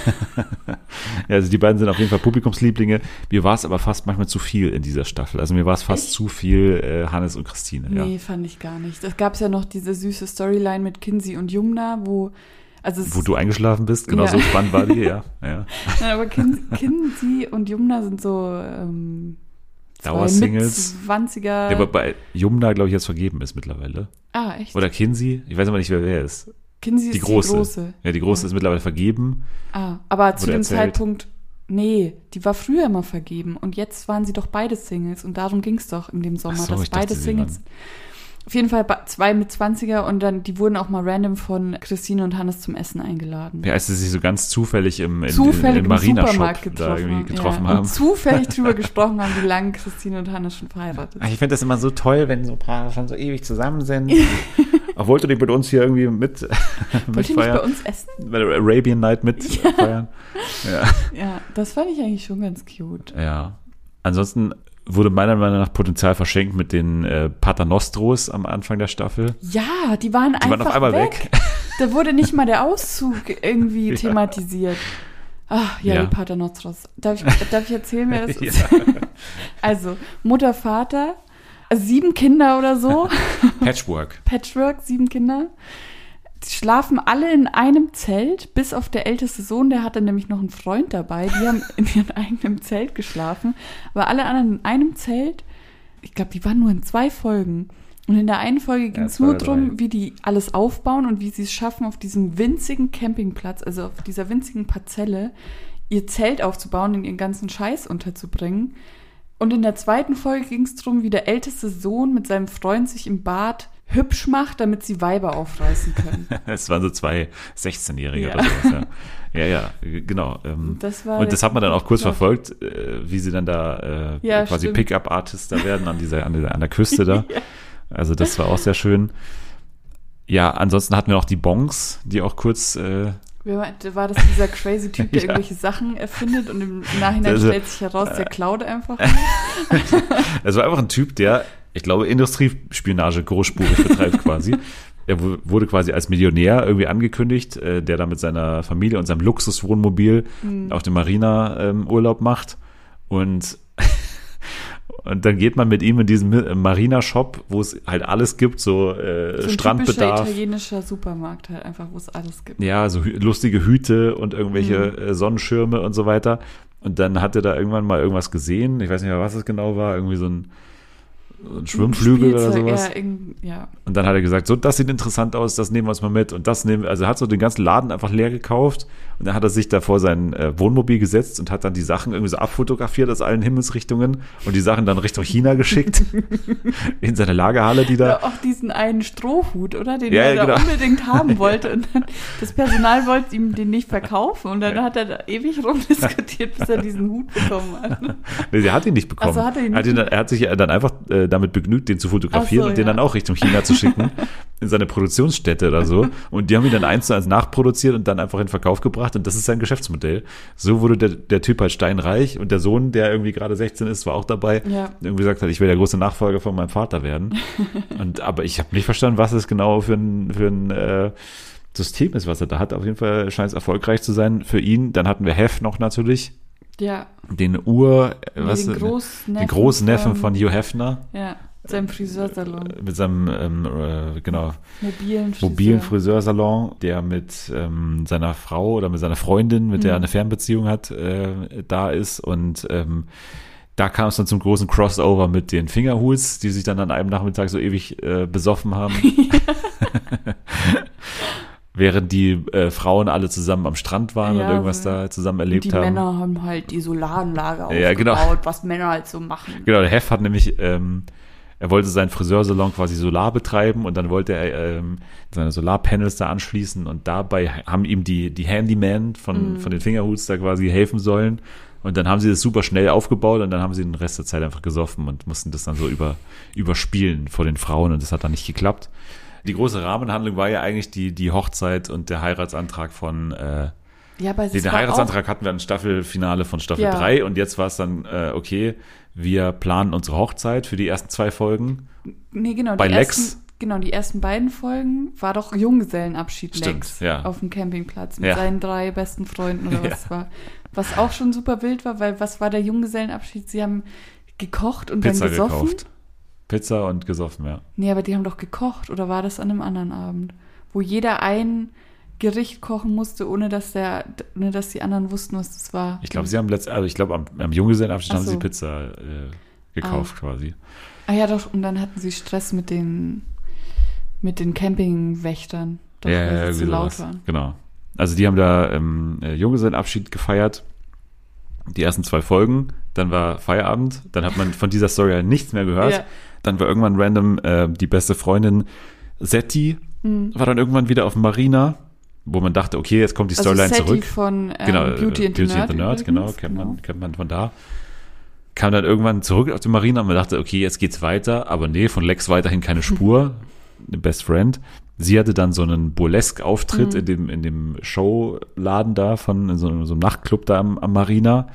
S1: Ja, also die beiden sind auf jeden Fall Publikumslieblinge. Mir war es aber fast manchmal zu viel in dieser Staffel. Also mir war es fast Echt? zu viel äh, Hannes und Christine.
S2: Nee,
S1: ja.
S2: fand ich gar nicht. Es gab ja noch diese süße Storyline mit Kinsey und Jumna, wo also es
S1: Wo du eingeschlafen bist, genau ja. so spannend war die, ja. ja.
S2: Nein, aber Kin- Kinsey und Jumna sind so ähm,
S1: Dauersingles.
S2: zwanziger.
S1: Der aber bei Jumna, glaube ich, jetzt vergeben ist mittlerweile.
S2: Ah, echt?
S1: Oder Kinsey. Ich weiß aber nicht, wer wer ist.
S2: Kinsey
S1: Die
S2: ist
S1: große.
S2: die große.
S1: Ja, die große
S2: Ja.
S1: ist mittlerweile vergeben.
S2: Ah, aber zu
S1: Wurde
S2: dem
S1: erzählt.
S2: Zeitpunkt, nee, die war früher immer vergeben und jetzt waren sie doch beide Singles und darum ging es doch in dem Sommer,
S1: Ach so,
S2: dass
S1: ich dachte,
S2: beide
S1: sie
S2: Singles. Auf jeden Fall ba- zwei mit zwanziger und dann, die wurden auch mal random von Christine und Hannes zum Essen eingeladen.
S1: Ja, als sie sich so ganz zufällig im, in,
S2: zufällig
S1: im
S2: im
S1: Marina-Shop
S2: Supermarkt
S1: da
S2: getroffen,
S1: irgendwie
S2: haben.
S1: getroffen
S2: ja.
S1: haben.
S2: Und zufällig drüber gesprochen haben, wie lange Christine und Hannes schon verheiratet
S1: Ach,
S2: sind.
S1: ich finde das immer so toll, wenn so Paare schon so ewig zusammen sind. Auch wollte die mit uns hier irgendwie mit,
S2: Wollt ihr nicht bei uns essen?
S1: Bei der Arabian Night mit feiern. Ja.
S2: Ja, das fand ich eigentlich schon ganz cute.
S1: ja. Ansonsten wurde meiner Meinung nach Potenzial verschenkt mit den äh, Paternostros am Anfang der Staffel.
S2: Ja, die waren
S1: Die
S2: einfach
S1: waren auf einmal
S2: weg.
S1: weg.
S2: Da wurde nicht mal der Auszug irgendwie
S1: Ja.
S2: thematisiert. Ach, ja,
S1: Ja.
S2: die Paternostros. Darf ich, darf ich erzählen, wer das ist?
S1: Ja.
S2: Also, Mutter, Vater, also sieben Kinder oder so.
S1: Patchwork.
S2: Patchwork, sieben Kinder. Die schlafen alle in einem Zelt, bis auf der älteste Sohn, der hatte nämlich noch einen Freund dabei. Die haben in ihrem eigenen Zelt geschlafen. Aber alle anderen in einem Zelt. Ich glaube, die waren nur in zwei Folgen. Und in der einen Folge ging es
S1: zwei
S2: nur
S1: oder
S2: darum,
S1: drei.
S2: wie die alles aufbauen und wie sie es schaffen, auf diesem winzigen Campingplatz, also auf dieser winzigen Parzelle, ihr Zelt aufzubauen und ihren ganzen Scheiß unterzubringen. Und in der zweiten Folge ging es darum, wie der älteste Sohn mit seinem Freund sich im Bad hübsch macht, damit sie Weiber aufreißen können.
S1: Es waren so zwei sechzehnjährige
S2: Ja.
S1: oder sowas. Ja, ja, ja genau. Ähm,
S2: Das war
S1: und das
S2: der-
S1: hat man dann auch kurz
S2: Ja.
S1: verfolgt, äh, wie sie dann da äh,
S2: Ja,
S1: quasi
S2: stimmt.
S1: Pickup-Artists da werden an dieser, an dieser, an der Küste da.
S2: Ja.
S1: Also das war auch sehr schön. Ja, ansonsten hatten wir noch die Bongs, die auch kurz äh,
S2: Wer war, war das dieser crazy Typ, der
S1: Ja.
S2: irgendwelche Sachen erfindet und im Nachhinein
S1: Also,
S2: stellt sich heraus, der klaut einfach.
S1: Es war einfach ein Typ, der, ich glaube, Industriespionage großspurig betreibt quasi. Er wu- wurde quasi als Millionär irgendwie angekündigt, äh, der da mit seiner Familie und seinem Luxuswohnmobil auf dem Marina ähm, Urlaub macht. Und, und dann geht man mit ihm in diesen Mi- Marina-Shop, wo es halt alles gibt, so, äh,
S2: So ein typischer
S1: Strandbedarf.
S2: italienischer Supermarkt halt einfach, wo es alles gibt.
S1: Ja, so hü- lustige Hüte und irgendwelche
S2: Mhm.
S1: äh, Sonnenschirme und so weiter. Und dann hat er da irgendwann mal irgendwas gesehen. Ich weiß nicht mehr, was es genau war. Irgendwie so ein, so ein Schwimmflügel oder
S2: Spielzeug,
S1: sowas.
S2: Ja, irgend- ja.
S1: Und dann hat er gesagt, so, das sieht interessant aus, das nehmen wir uns mal mit. Und das nehmen wir, also er hat so den ganzen Laden einfach leer gekauft. Und dann hat er sich da vor sein äh, Wohnmobil gesetzt und hat dann die Sachen irgendwie so abfotografiert aus allen Himmelsrichtungen und die Sachen dann Richtung China geschickt. In seine Lagerhalle, die da.
S2: Ja, auch diesen einen Strohhut, oder? Den
S1: Ja,
S2: er
S1: ja,
S2: da
S1: genau.
S2: unbedingt haben wollte. Und dann, das Personal wollte ihm den nicht verkaufen. Und dann hat er da ewig rumdiskutiert, bis er diesen Hut bekommen hat.
S1: Nee, der hat ihn nicht bekommen.
S2: Ach so, hat er ihn
S1: er, hat
S2: nicht
S1: ihn dann, er hat sich dann einfach äh, damit begnügt, den zu fotografieren
S2: Ach so,
S1: und den
S2: ja.
S1: dann auch Richtung China zu schicken, in seine Produktionsstätte oder so. Und die haben ihn dann eins zu eins nachproduziert und dann einfach in den Verkauf gebracht. Und das ist sein Geschäftsmodell. So wurde der, der Typ halt steinreich und der Sohn, der irgendwie gerade sechzehn ist, war auch dabei.
S2: Ja.
S1: Und irgendwie gesagt hat, ich will der große Nachfolger von meinem Vater werden. und aber ich habe nicht verstanden, was es genau für ein, für ein äh, System ist, was er da hat. Auf jeden Fall scheint es erfolgreich zu sein für ihn. Dann hatten wir Hef noch natürlich.
S2: Ja.
S1: Den Ur, äh,
S2: Nee,
S1: was,
S2: den Großneffen
S1: den Großneffen
S2: von-
S1: von Hugh Hefner
S2: Ja, seinem Friseursalon.
S1: mit seinem ähm, äh, genau
S2: Mobilen Friseur.
S1: mobilen Friseursalon, der mit ähm, seiner Frau oder mit seiner Freundin, mit der er
S2: Mhm.
S1: eine Fernbeziehung hat, äh, da ist und ähm, da kam es dann zum großen Crossover mit den Fingerhuls, die sich dann an einem Nachmittag so ewig äh, besoffen haben. Während die äh, Frauen alle zusammen am Strand waren
S2: Ja,
S1: und irgendwas
S2: so.
S1: da zusammen
S2: Und
S1: erlebt
S2: die
S1: haben.
S2: Männer haben halt die Solaranlage aufgebaut,
S1: Ja, genau.
S2: was Männer halt so machen.
S1: Genau, der Hef hat nämlich, ähm, er wollte seinen Friseursalon quasi solar betreiben und dann wollte er ähm, seine Solarpanels da anschließen und dabei haben ihm die, die Handyman von,
S2: Mhm.
S1: von den Fingerhuts da quasi helfen sollen und dann haben sie das super schnell aufgebaut und dann haben sie den Rest der Zeit einfach gesoffen und mussten das dann so über, überspielen vor den Frauen und das hat dann nicht geklappt. Die große Rahmenhandlung war ja eigentlich die, die Hochzeit und der Heiratsantrag von äh,
S2: Ja, aber es
S1: Den, den
S2: war
S1: Heiratsantrag hatten wir im Staffelfinale von Staffel
S2: Ja.
S1: drei und jetzt war es dann, äh, okay, wir planen unsere Hochzeit für die ersten zwei Folgen.
S2: auch, nee, genau,
S1: bei
S2: die
S1: Lex.
S2: Ersten, genau, die ersten beiden Folgen war doch Junggesellenabschied
S1: Stimmt,
S2: Lex
S1: ja.
S2: auf dem Campingplatz mit
S1: Ja.
S2: seinen drei besten Freunden oder was war. Was auch schon super wild war, weil was war der Junggesellenabschied? Sie haben gekocht und
S1: Pizza
S2: dann gesoffen.
S1: gekauft. Pizza und gesoffen, ja.
S2: Nee, aber die haben doch gekocht oder war das an einem anderen Abend? Wo jeder ein Gericht kochen musste, ohne dass der, ohne dass die anderen wussten, was das war.
S1: Ich glaube, sie haben letzt, also ich glaube, am, am Junggesellenabschied
S2: Ach
S1: haben sie
S2: so.
S1: Pizza äh, gekauft
S2: ah.
S1: quasi.
S2: Ah ja, doch, und dann hatten sie Stress mit den, mit den Campingwächtern, doch,
S1: ja,
S2: weil
S1: ja,
S2: sie zu laut
S1: sowas.
S2: waren.
S1: Genau. Also die haben da ähm, Junggesellenabschied gefeiert, die ersten zwei Folgen, dann war Feierabend, dann hat man von dieser Story halt nichts mehr gehört.
S2: Ja.
S1: Dann war irgendwann random äh, die beste Freundin Setti, mhm. war dann irgendwann wieder auf Marina, wo man dachte, okay, jetzt kommt die
S2: also
S1: Storyline
S2: Setti
S1: zurück.
S2: von ähm,
S1: genau,
S2: Beauty and the
S1: Beauty
S2: Nerd,
S1: and the Nerd genau, kennt,
S2: genau.
S1: Man, kennt man von da. Kam dann irgendwann zurück auf die Marina und man dachte, okay, jetzt geht's weiter, aber nee, von Lex weiterhin keine Spur, eine Best Friend. Sie hatte dann so einen Burlesque-Auftritt mhm. in dem, in dem Showladen da von in so, in so einem Nachtclub da am, am Marina.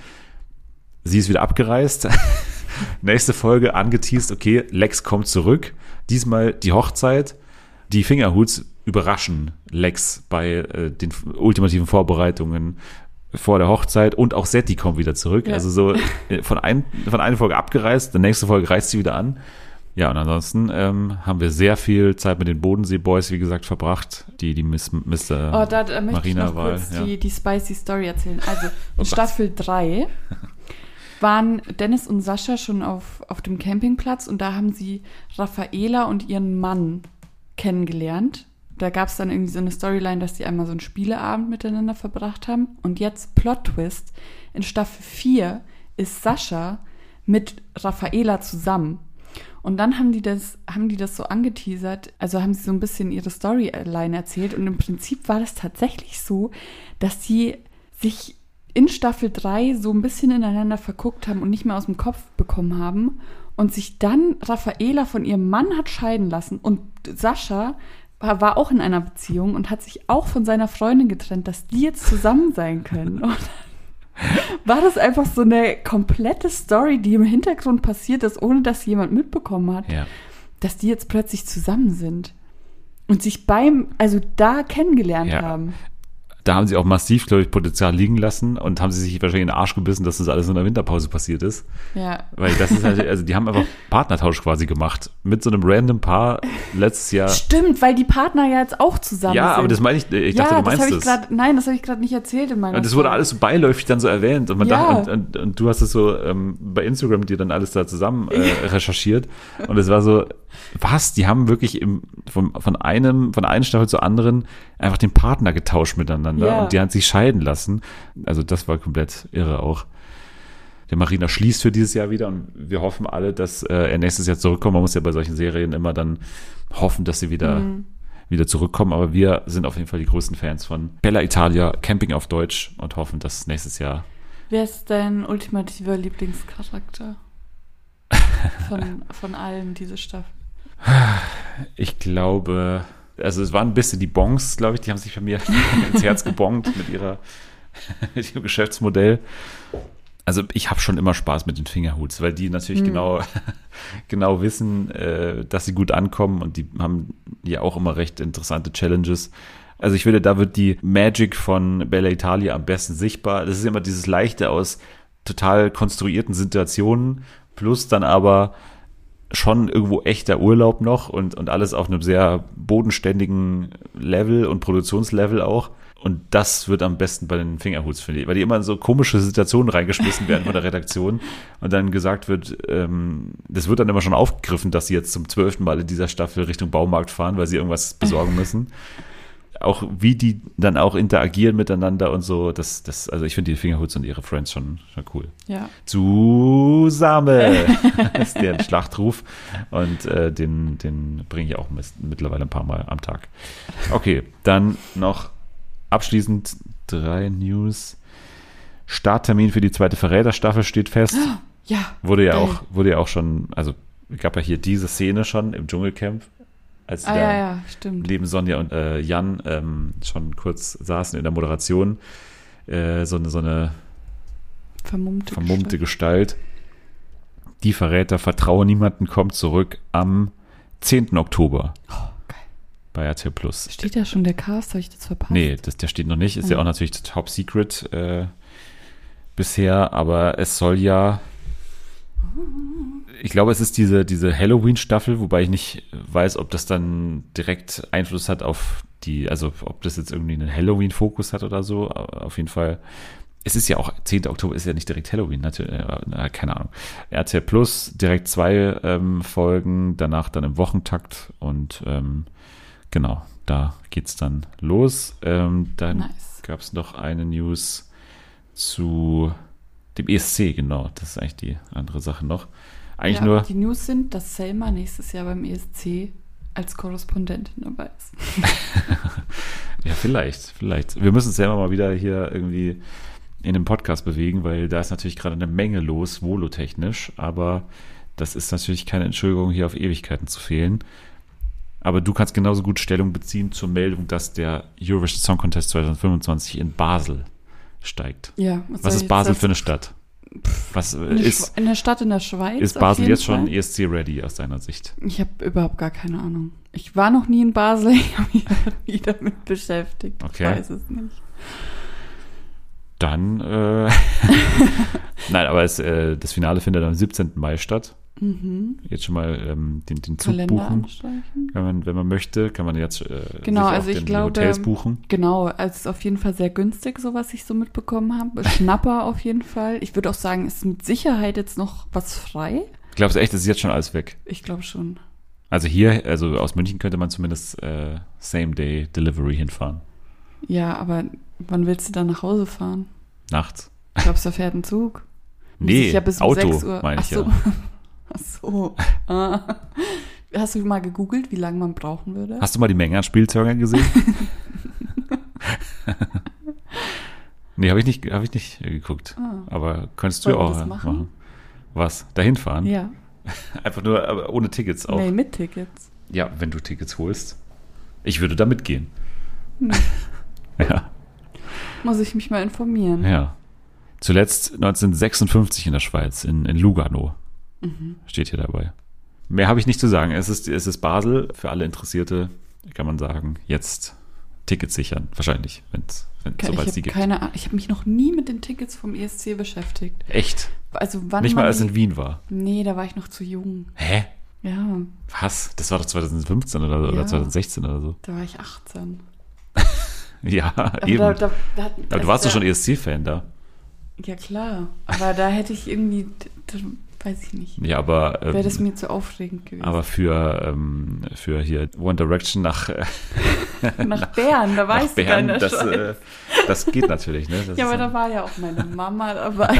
S1: Sie ist wieder abgereist. Nächste Folge angeteast, okay, Lex kommt zurück. Diesmal die Hochzeit. Die Fingerhuts überraschen Lex bei äh, den ultimativen Vorbereitungen vor der Hochzeit und auch Setti kommt wieder zurück. Ja. Also so äh, von, ein, von einer Folge abgereist, der nächste Folge reist sie wieder an. Ja, und ansonsten ähm, haben wir sehr viel Zeit mit den Bodensee-Boys, wie gesagt, verbracht, die die Miss, Mister
S2: Oh, da, da möchte ich noch
S1: Marina-Wahl.
S2: kurz
S1: Ja.
S2: die, die spicy Story erzählen. Also in
S1: Oh
S2: Staffel drei waren Dennis und Sascha schon auf, auf dem Campingplatz und da haben sie Raffaela und ihren Mann kennengelernt. Da gab es dann irgendwie so eine Storyline, dass die einmal so einen Spieleabend miteinander verbracht haben. Und jetzt Plot-Twist, in Staffel vier ist Sascha mit Raffaela zusammen. Und dann haben die das, haben die das so angeteasert, also haben sie so ein bisschen ihre Storyline erzählt und im Prinzip war das tatsächlich so, dass sie sich in Staffel drei so ein bisschen ineinander verguckt haben und nicht mehr aus dem Kopf bekommen haben und sich dann Raffaela von ihrem Mann hat scheiden lassen und Sascha war, war auch in einer Beziehung und hat sich auch von seiner Freundin getrennt, dass die jetzt zusammen sein können. Und war das einfach so eine komplette Story, die im Hintergrund passiert ist, ohne dass jemand mitbekommen hat,
S1: Ja.
S2: dass die jetzt plötzlich zusammen sind und sich beim, also da kennengelernt
S1: Ja.
S2: haben.
S1: Da haben sie auch massiv, glaube ich, Potenzial liegen lassen und haben sie sich wahrscheinlich in den Arsch gebissen, dass das alles in der Winterpause passiert ist.
S2: Ja.
S1: Weil das ist halt, also die haben einfach Partnertausch quasi gemacht. Mit so einem random Paar letztes Jahr.
S2: Stimmt, weil die Partner ja jetzt auch zusammen
S1: Ja,
S2: sind.
S1: aber das meine ich, ich
S2: ja,
S1: dachte, du
S2: das
S1: meinst
S2: hab ich
S1: das.
S2: grad, nein, das habe ich gerade nicht erzählt in meiner
S1: Und das wurde
S2: Story.
S1: alles so beiläufig dann so erwähnt. Und, man
S2: Ja.
S1: dachte, und, und, und du hast es so ähm, bei Instagram dir dann alles da zusammen äh, recherchiert. Und es war so, was? Die haben wirklich im, vom, von einem, von einer Staffel zur anderen einfach den Partner getauscht miteinander.
S2: Ja.
S1: Und die haben sich scheiden lassen. Also das war komplett irre auch. Der Marina schließt für dieses Jahr wieder und wir hoffen alle, dass äh, er nächstes Jahr zurückkommt. Man muss ja bei solchen Serien immer dann hoffen, dass sie wieder,
S2: Mhm.
S1: wieder zurückkommen. Aber wir sind auf jeden Fall die größten Fans von Bella Italia, Camping auf Deutsch und hoffen, dass nächstes Jahr.
S2: Wer ist dein ultimativer Lieblingscharakter von, von allen diese Staffel?
S1: Ich glaube, also es waren ein bisschen die Bongs, glaube ich, die haben sich bei mir ins Herz gebongt mit ihrer mit ihrem Geschäftsmodell. Also ich habe schon immer Spaß mit den Fingerhuts, weil die natürlich
S2: Mhm.
S1: genau, genau wissen, äh, dass sie gut ankommen und die haben ja auch immer recht interessante Challenges. Also ich finde, da wird die Magic von Bella Italia am besten sichtbar. Das ist immer dieses Leichte aus total konstruierten Situationen plus dann aber schon irgendwo echter Urlaub noch und, und alles auf einem sehr bodenständigen Level und Produktionslevel auch. Und das wird am besten bei den Fingerhuts, finde ich, weil die immer in so komische Situationen reingeschmissen werden von der Redaktion und dann gesagt wird, ähm, das wird dann immer schon aufgegriffen, dass sie jetzt zum zwölften Mal in dieser Staffel Richtung Baumarkt fahren, weil sie irgendwas besorgen müssen. Auch wie die dann auch interagieren miteinander und so, das, das, also ich finde die Fingerhuts und ihre Friends schon, schon cool.
S2: Ja.
S1: Zusammen ist der Schlachtruf und äh, den, den bringe ich auch mis- mittlerweile ein paar Mal am Tag. Okay, dann noch abschließend drei News. Starttermin für die zweite Verräterstaffel steht fest.
S2: Ja.
S1: Wurde ja
S2: geil.
S1: auch, wurde ja auch schon, also gab ja hier diese Szene schon im Dschungelcamp, als sie
S2: Ah,
S1: da
S2: ja, ja, stimmt.
S1: neben Sonja und äh, Jan ähm, schon kurz saßen in der Moderation. Äh, so eine, so eine
S2: Vermummte.
S1: vermummte Gestalt. Die Verräter vertraue niemanden kommt zurück am zehnten Oktober
S2: Oh, geil.
S1: bei R T L Plus.
S2: Steht da schon der Cast? Habe ich das verpasst?
S1: Nee, das, der steht noch nicht. Ist
S2: Ah.
S1: ja auch natürlich Top Secret äh, bisher, aber es soll ja. Ich glaube, es ist diese, diese Halloween-Staffel, wobei ich nicht weiß, ob das dann direkt Einfluss hat auf die, also ob das jetzt irgendwie einen Halloween-Fokus hat oder so. Auf jeden Fall es ist ja auch, zehnter Oktober ist ja nicht direkt Halloween, natürlich, äh, keine Ahnung. R T L Plus, direkt zwei ähm, Folgen, danach dann im Wochentakt und ähm, genau, da geht's dann los. Ähm, dann
S2: Nice.
S1: gab es noch eine News zu dem E S C, genau, das ist eigentlich die andere Sache noch. Eigentlich
S2: ja,
S1: nur...
S2: Die News sind, dass Selma nächstes Jahr beim E S C als Korrespondentin dabei ist.
S1: Ja, vielleicht, vielleicht. Wir müssen es selber mal wieder hier irgendwie in dem Podcast bewegen, weil da ist natürlich gerade eine Menge los, volotechnisch, aber das ist natürlich keine Entschuldigung, hier auf Ewigkeiten zu fehlen. Aber du kannst genauso gut Stellung beziehen zur Meldung, dass der Eurovision Song Contest zwanzig fünfundzwanzig in Basel steigt.
S2: Ja,
S1: Was
S2: soll
S1: ist
S2: ich
S1: Basel
S2: jetzt-
S1: für eine Stadt? Was äh,
S2: Eine
S1: ist,
S2: Schwe- in der Stadt in der Schweiz.
S1: ist
S2: auf
S1: Basel
S2: jeden
S1: jetzt schon
S2: Fall.
S1: E S C-ready aus deiner Sicht?
S2: Ich habe überhaupt gar keine Ahnung. Ich war noch nie in Basel, ich habe mich noch nie damit beschäftigt.
S1: Okay.
S2: Ich weiß es nicht.
S1: Dann, äh, nein, aber es, äh, das Finale findet am siebzehnten Mai statt.
S2: Mhm.
S1: Jetzt schon mal ähm, den, den Zug
S2: Kalender
S1: buchen.
S2: anstreichen.
S1: Wenn man, wenn man möchte, kann man jetzt äh,
S2: Genau,
S1: sich auch
S2: also ich
S1: den
S2: glaube,
S1: Hotels buchen.
S2: Genau, also es ist auf jeden Fall sehr günstig, so was ich so mitbekommen habe. Schnapper auf jeden Fall. Ich würde auch sagen, ist mit Sicherheit jetzt noch was frei.
S1: Glaubst du echt, es ist jetzt schon alles weg?
S2: Ich glaube schon.
S1: Also hier, also aus München könnte man zumindest äh, Same-Day-Delivery hinfahren.
S2: Ja, aber wann willst du dann nach Hause fahren?
S1: Nachts.
S2: Glaubst du, da fährt ein Zug? Muss
S1: Nee,
S2: ich ja bis um
S1: Auto,
S2: sechs Uhr.
S1: meine ich
S2: Ach so.
S1: ja.
S2: Ach so. Ah. Hast du mal gegoogelt, wie lange man brauchen würde?
S1: Hast du mal die Menge an Spielzeugen gesehen? Nee, habe ich nicht, habe ich nicht äh, geguckt.
S2: Ah.
S1: Aber könntest du ja
S2: Wollen wir
S1: auch
S2: das
S1: äh,
S2: machen?
S1: machen. Was? Dahin fahren?
S2: Ja.
S1: Einfach nur, aber ohne Tickets auch.
S2: Nee, mit Tickets.
S1: Ja, wenn du Tickets holst. Ich würde da mitgehen.
S2: Hm.
S1: Ja,
S2: Muss ich mich mal informieren.
S1: ja. Zuletzt neunzehnhundertsechsundfünfzig in der Schweiz, in, in Lugano.
S2: Mhm.
S1: Steht hier dabei. Mehr habe ich nicht zu sagen. Es ist, es ist Basel. Für alle Interessierte kann man sagen, jetzt Tickets sichern. Wahrscheinlich, wenn es
S2: Ich
S1: sobald es die
S2: habe
S1: gibt.
S2: keine Ahnung. Ich habe mich noch nie mit den Tickets vom E S C beschäftigt.
S1: Echt?
S2: Also wann
S1: Nicht mal,
S2: man
S1: als es
S2: die-
S1: in Wien war.
S2: Nee, da war ich noch zu jung.
S1: Hä?
S2: Ja,
S1: Was? Das war doch zweitausendfünfzehn oder,
S2: Ja.
S1: oder zweitausendsechzehn oder so.
S2: da war ich achtzehn.
S1: Ja,
S2: Aber
S1: eben.
S2: Da, da, da, hat-
S1: Aber du
S2: also
S1: warst doch
S2: da,
S1: schon E S C-Fan da.
S2: Ja, klar. Aber da hätte ich irgendwie, da, weiß ich nicht.
S1: Ja, aber, ähm,
S2: Wäre das mir zu aufregend gewesen.
S1: aber für, ähm, für hier One Direction nach, äh,
S2: nach Bern, da
S1: nach
S2: weißt du
S1: Bern,
S2: keiner
S1: das,
S2: schon.
S1: äh, das geht natürlich. Ne? Das
S2: Ja,
S1: ist
S2: aber
S1: dann-
S2: da war ja auch meine Mama dabei.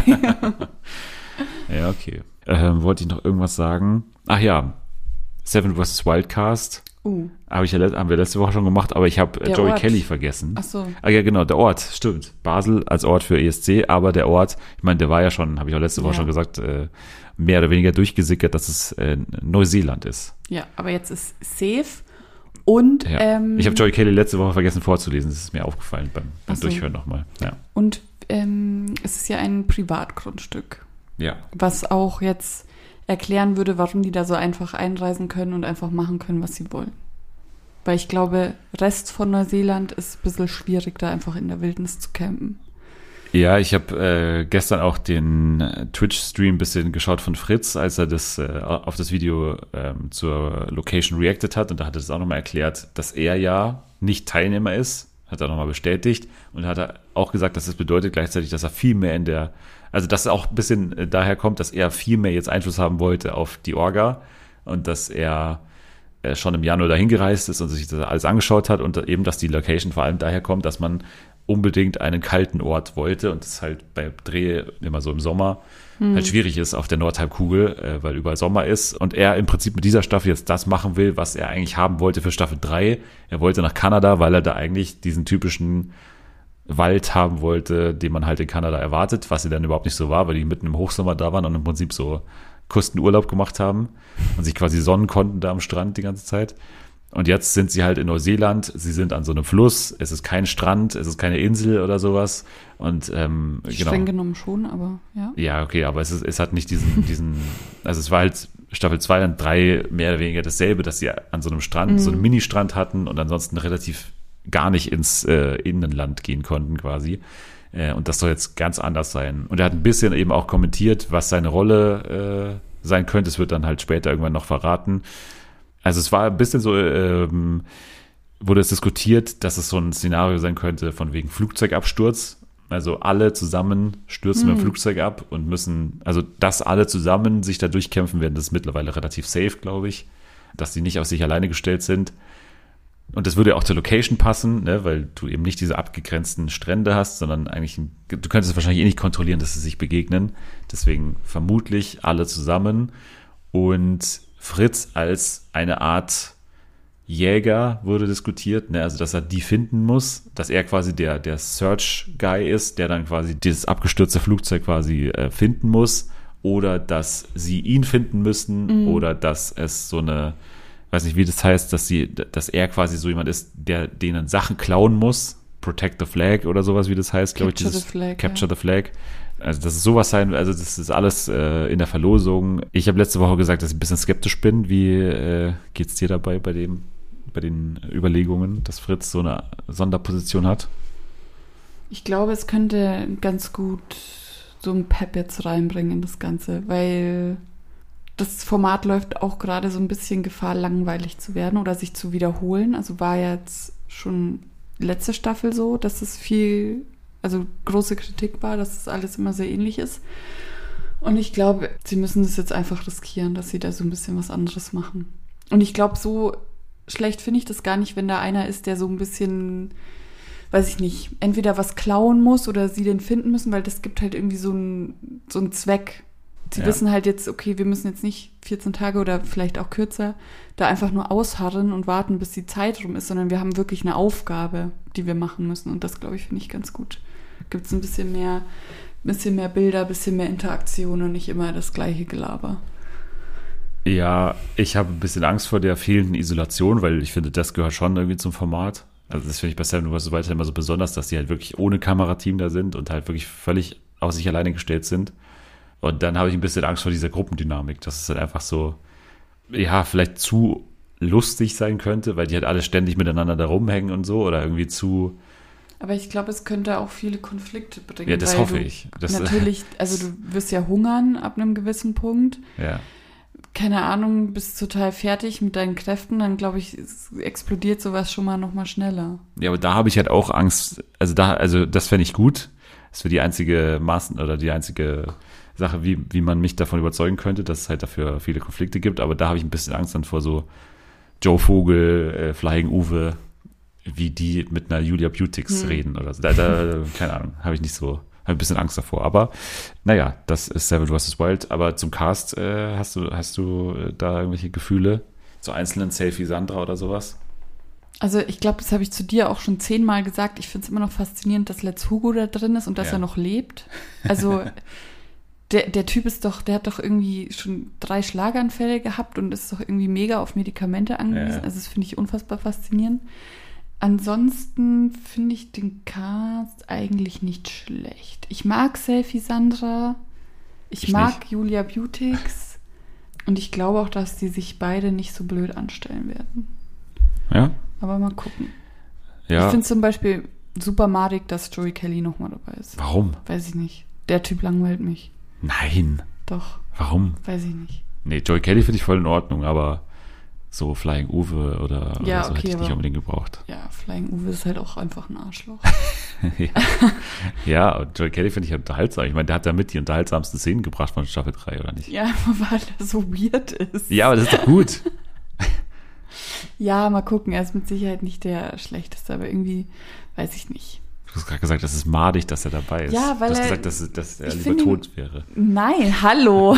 S1: Ja, okay. Ähm, wollte ich noch irgendwas sagen? Ach ja, Seven versus Wildcast.
S2: uh,
S1: Hab ich ja, let- haben wir letzte Woche schon gemacht, aber ich habe
S2: Der
S1: Joey
S2: Ort.
S1: Kelly vergessen.
S2: ach so.
S1: Ah ja, genau, der Ort, stimmt. Basel als Ort für E S C, aber der Ort, ich meine, der war ja schon, habe ich auch letzte Woche
S2: Ja.
S1: schon gesagt, äh, mehr oder weniger durchgesickert, dass es äh, Neuseeland ist.
S2: Ja, aber jetzt ist safe. Und,
S1: Ja.
S2: ähm,
S1: ich habe Joey Kelly letzte Woche vergessen vorzulesen, das ist mir aufgefallen beim, beim
S2: Ach so.
S1: Durchhören nochmal. Ja.
S2: und ähm, es ist ja ein Privatgrundstück,
S1: ja.
S2: was auch jetzt erklären würde, warum die da so einfach einreisen können und einfach machen können, was sie wollen. Weil ich glaube, Rest von Neuseeland ist ein bisschen schwierig, da einfach in der Wildnis zu campen.
S1: Ja, ich habe äh, gestern auch den äh, Twitch-Stream ein bisschen geschaut von Fritz, als er das äh, auf das Video ähm, zur Location reacted hat, und da hat er das auch nochmal erklärt, dass er ja nicht Teilnehmer ist, hat er nochmal bestätigt, und hat er auch gesagt, dass das bedeutet gleichzeitig, dass er viel mehr in der, also dass er auch ein bisschen äh, daher kommt, dass er viel mehr jetzt Einfluss haben wollte auf die Orga und dass er äh, schon im Januar dahin gereist ist und sich das alles angeschaut hat, und eben, dass die Location vor allem daher kommt, dass man unbedingt einen kalten Ort wollte und es halt bei Dreh immer so im Sommer halt schwierig ist auf der Nordhalbkugel, äh, weil überall Sommer ist, und er im Prinzip mit dieser Staffel jetzt das machen will, was er eigentlich haben wollte für Staffel drei. Er wollte nach Kanada, weil er da eigentlich diesen typischen Wald haben wollte, den man halt in Kanada erwartet, was sie dann überhaupt nicht so war, weil die mitten im Hochsommer da waren und im Prinzip so Kustenurlaub gemacht haben und sich quasi sonnen konnten da am Strand die ganze Zeit. Und jetzt sind sie halt in Neuseeland, sie sind an so einem Fluss, es ist kein Strand, es ist keine Insel oder sowas. Und ähm, genau.
S2: Streng genommen schon, aber ja.
S1: Ja, okay, aber es, ist, es hat nicht diesen, diesen, also es war halt Staffel zwei und drei mehr oder weniger dasselbe, dass sie an so einem Strand,
S2: Mhm.
S1: so einen Ministrand hatten und ansonsten relativ gar nicht ins äh, Innenland gehen konnten quasi. Äh, und das soll jetzt ganz anders sein. Und er hat ein bisschen eben auch kommentiert, was seine Rolle äh, sein könnte. Es wird dann halt später irgendwann noch verraten. Also es war ein bisschen so, ähm, wurde es diskutiert, dass es so ein Szenario sein könnte von wegen Flugzeugabsturz, Also alle zusammen stürzen
S2: Hm.
S1: mit dem Flugzeug ab und müssen, also dass alle zusammen sich da durchkämpfen werden, das ist mittlerweile relativ safe, glaube ich, dass die nicht auf sich alleine gestellt sind. Und das würde ja auch zur Location passen, ne, weil du eben nicht diese abgegrenzten Strände hast, sondern eigentlich, ein, du könntest wahrscheinlich eh nicht kontrollieren, dass sie sich begegnen. Deswegen vermutlich alle zusammen. Und Fritz als eine Art Jäger wurde diskutiert, ne, also dass er die finden muss, dass er quasi der, der Search-Guy ist, der dann quasi dieses abgestürzte Flugzeug quasi äh, finden muss, oder dass sie ihn finden müssen,
S2: Mhm.
S1: oder dass es so eine, weiß nicht, wie das heißt, dass sie, dass er quasi so jemand ist, der denen Sachen klauen muss, Protect the Flag oder sowas, wie das heißt, glaube ich.
S2: Capture
S1: Dieses
S2: the Flag,
S1: Capture
S2: ja.
S1: the Flag. Also das ist sowas sein, also das ist alles äh, in der Verlosung. Ich habe letzte Woche gesagt, dass ich ein bisschen skeptisch bin. Wie äh, geht's dir dabei bei dem, bei den Überlegungen, dass Fritz so eine Sonderposition hat?
S2: Ich glaube, es könnte ganz gut so ein Pep jetzt reinbringen in das Ganze, weil das Format läuft auch gerade so ein bisschen Gefahr, langweilig zu werden oder sich zu wiederholen. Also war jetzt schon letzte Staffel so, dass es viel, also große Kritik war, dass es alles immer sehr ähnlich ist. Und ich glaube, sie müssen das jetzt einfach riskieren, dass sie da so ein bisschen was anderes machen. Und ich glaube, so schlecht finde ich das gar nicht, wenn da einer ist, der so ein bisschen, weiß ich nicht, entweder was klauen muss oder sie den finden müssen, weil das gibt halt irgendwie so einen so einen Zweck. Sie
S1: Ja.
S2: wissen halt jetzt, okay, wir müssen jetzt nicht vierzehn Tage oder vielleicht auch kürzer da einfach nur ausharren und warten, bis die Zeit rum ist, sondern wir haben wirklich eine Aufgabe, die wir machen müssen. Und das, glaube ich, finde ich ganz gut. Gibt es ein bisschen mehr, bisschen mehr Bilder, bisschen mehr Interaktion und nicht immer das gleiche Gelaber.
S1: Ja, ich habe ein bisschen Angst vor der fehlenden Isolation, weil ich finde, das gehört schon irgendwie zum Format. Also das finde ich bei Seven Vs. Wild immer so besonders, dass die halt wirklich ohne Kamerateam da sind und halt wirklich völlig auf sich alleine gestellt sind. Und dann habe ich ein bisschen Angst vor dieser Gruppendynamik, dass es halt einfach so, ja, vielleicht zu lustig sein könnte, weil die halt alle ständig miteinander da rumhängen und so, oder irgendwie zu,
S2: Aber ich glaube, es könnte auch viele Konflikte bringen.
S1: ja, das
S2: weil
S1: hoffe
S2: du
S1: ich. Das,
S2: Natürlich, also du wirst ja hungern ab einem gewissen Punkt.
S1: ja.
S2: Keine Ahnung, bist total fertig mit deinen Kräften, dann glaube ich, es explodiert sowas schon mal noch mal schneller.
S1: Ja, aber da habe ich halt auch Angst, also da, also das fände ich gut. Das wäre die einzige Maßen oder die einzige Sache, wie, wie man mich davon überzeugen könnte, dass es halt dafür viele Konflikte gibt. Aber da habe ich ein bisschen Angst dann vor so Joe Vogel, äh, Flying Uwe, wie die mit einer Julia Butix
S2: Hm.
S1: reden oder so. Da, da, keine Ahnung, habe ich nicht so, habe ein bisschen Angst davor. Aber naja, das ist Seven versus. Wild. Aber zum Cast äh, hast du, hast du äh, da irgendwelche Gefühle zu einzelnen, Selfie Sandra oder sowas?
S2: Also ich glaube, das habe ich zu dir auch schon zehnmal gesagt. Ich finde es immer noch faszinierend, dass Let's Hugo da drin ist und dass
S1: Ja.
S2: er noch lebt. Also der, der Typ ist doch, der hat doch irgendwie schon drei Schlaganfälle gehabt und ist doch irgendwie mega auf Medikamente angewiesen.
S1: Ja.
S2: Also das finde ich unfassbar faszinierend. Ansonsten finde ich den Cast eigentlich nicht schlecht. Ich mag Selfie Sandra. Ich,
S1: Ich
S2: mag
S1: nicht.
S2: Julia Butix. Und ich glaube auch, dass die sich beide nicht so blöd anstellen werden.
S1: Ja?
S2: Aber mal gucken.
S1: Ja.
S2: Ich finde zum Beispiel super madig, dass Joey Kelly nochmal dabei ist.
S1: Warum?
S2: Weiß ich nicht. Der Typ langweilt mich.
S1: Nein.
S2: Doch,
S1: Warum?
S2: weiß ich nicht.
S1: Nee, Joey Kelly finde ich voll in Ordnung, aber so Flying Uwe oder,
S2: Ja,
S1: oder so
S2: okay,
S1: hätte ich nicht
S2: aber-
S1: unbedingt gebraucht.
S2: Ja, Flying Uwe ist halt auch einfach ein Arschloch.
S1: ja. ja, und Joey Kelly finde ich halt unterhaltsam. Ich meine, der hat da mit die unterhaltsamsten Szenen gebracht von Staffel drei, oder nicht?
S2: Ja, weil er so weird ist.
S1: Ja, aber das ist doch gut.
S2: Ja, mal gucken. Er ist mit Sicherheit nicht der Schlechteste, aber irgendwie, weiß ich nicht.
S1: Du hast gerade gesagt, das ist madig, dass er dabei ist.
S2: Ja, weil
S1: du hast
S2: er-
S1: gesagt, dass, dass er
S2: ich
S1: lieber
S2: find ihn-
S1: tot wäre.
S2: Nein, hallo.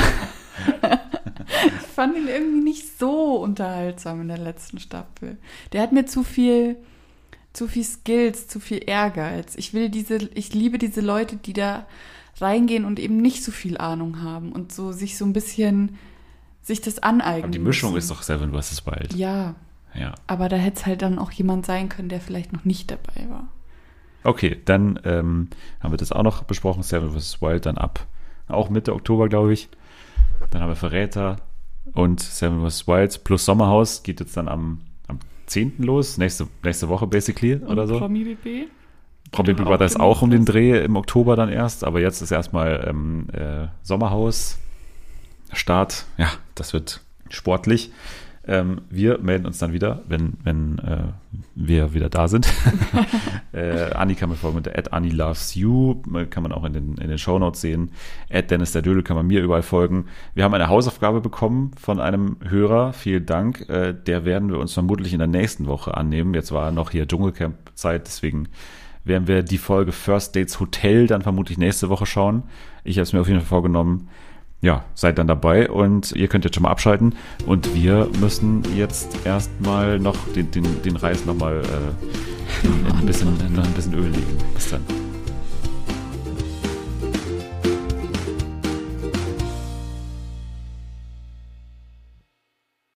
S2: Ich fand ihn irgendwie nicht so unterhaltsam in der letzten Staffel. Der hat mir zu viel, zu viel Skills, zu viel Ehrgeiz. Ich will diese, ich liebe diese Leute, die da reingehen und eben nicht so viel Ahnung haben und so sich so ein bisschen sich das aneignen.
S1: Aber die Mischung
S2: müssen.
S1: ist doch Seven versus. Wild.
S2: Ja,
S1: Ja.
S2: aber da hätte es halt dann auch jemand sein können, der vielleicht noch nicht dabei war.
S1: Okay, dann ähm, haben wir das auch noch besprochen. Seven versus. Wild dann ab. Auch Mitte Oktober, glaube ich. Dann haben wir Verräter und Seven versus. Wild plus Sommerhaus geht jetzt dann am, am zehnten los. Nächste, nächste Woche basically oder so.
S2: Promi B B?
S1: Promi Big
S2: auch
S1: Brother ist
S2: demnächst
S1: auch um den
S2: los.
S1: Dreh im Oktober dann erst, aber jetzt ist erstmal ähm, äh, Sommerhaus Start. Ja, das wird sportlich. Ähm, wir melden uns dann wieder, wenn, wenn äh, wir wieder da sind. äh, Anni kann mir folgen mit der at Anni loves you, kann man auch in den, in den Shownotes sehen. At Dennis der Dödel kann man mir überall folgen. Wir haben eine Hausaufgabe bekommen von einem Hörer, vielen Dank. Äh, der werden wir uns vermutlich in der nächsten Woche annehmen. Jetzt war noch hier Dschungelcamp-Zeit, deswegen werden wir die Folge First Dates Hotel dann vermutlich nächste Woche schauen. Ich habe es mir auf jeden Fall vorgenommen. Ja, seid dann dabei und ihr könnt jetzt schon mal abschalten und wir müssen jetzt erstmal noch den, den, den Reis nochmal äh, ein bisschen, noch ein bisschen Öl legen. Bis dann.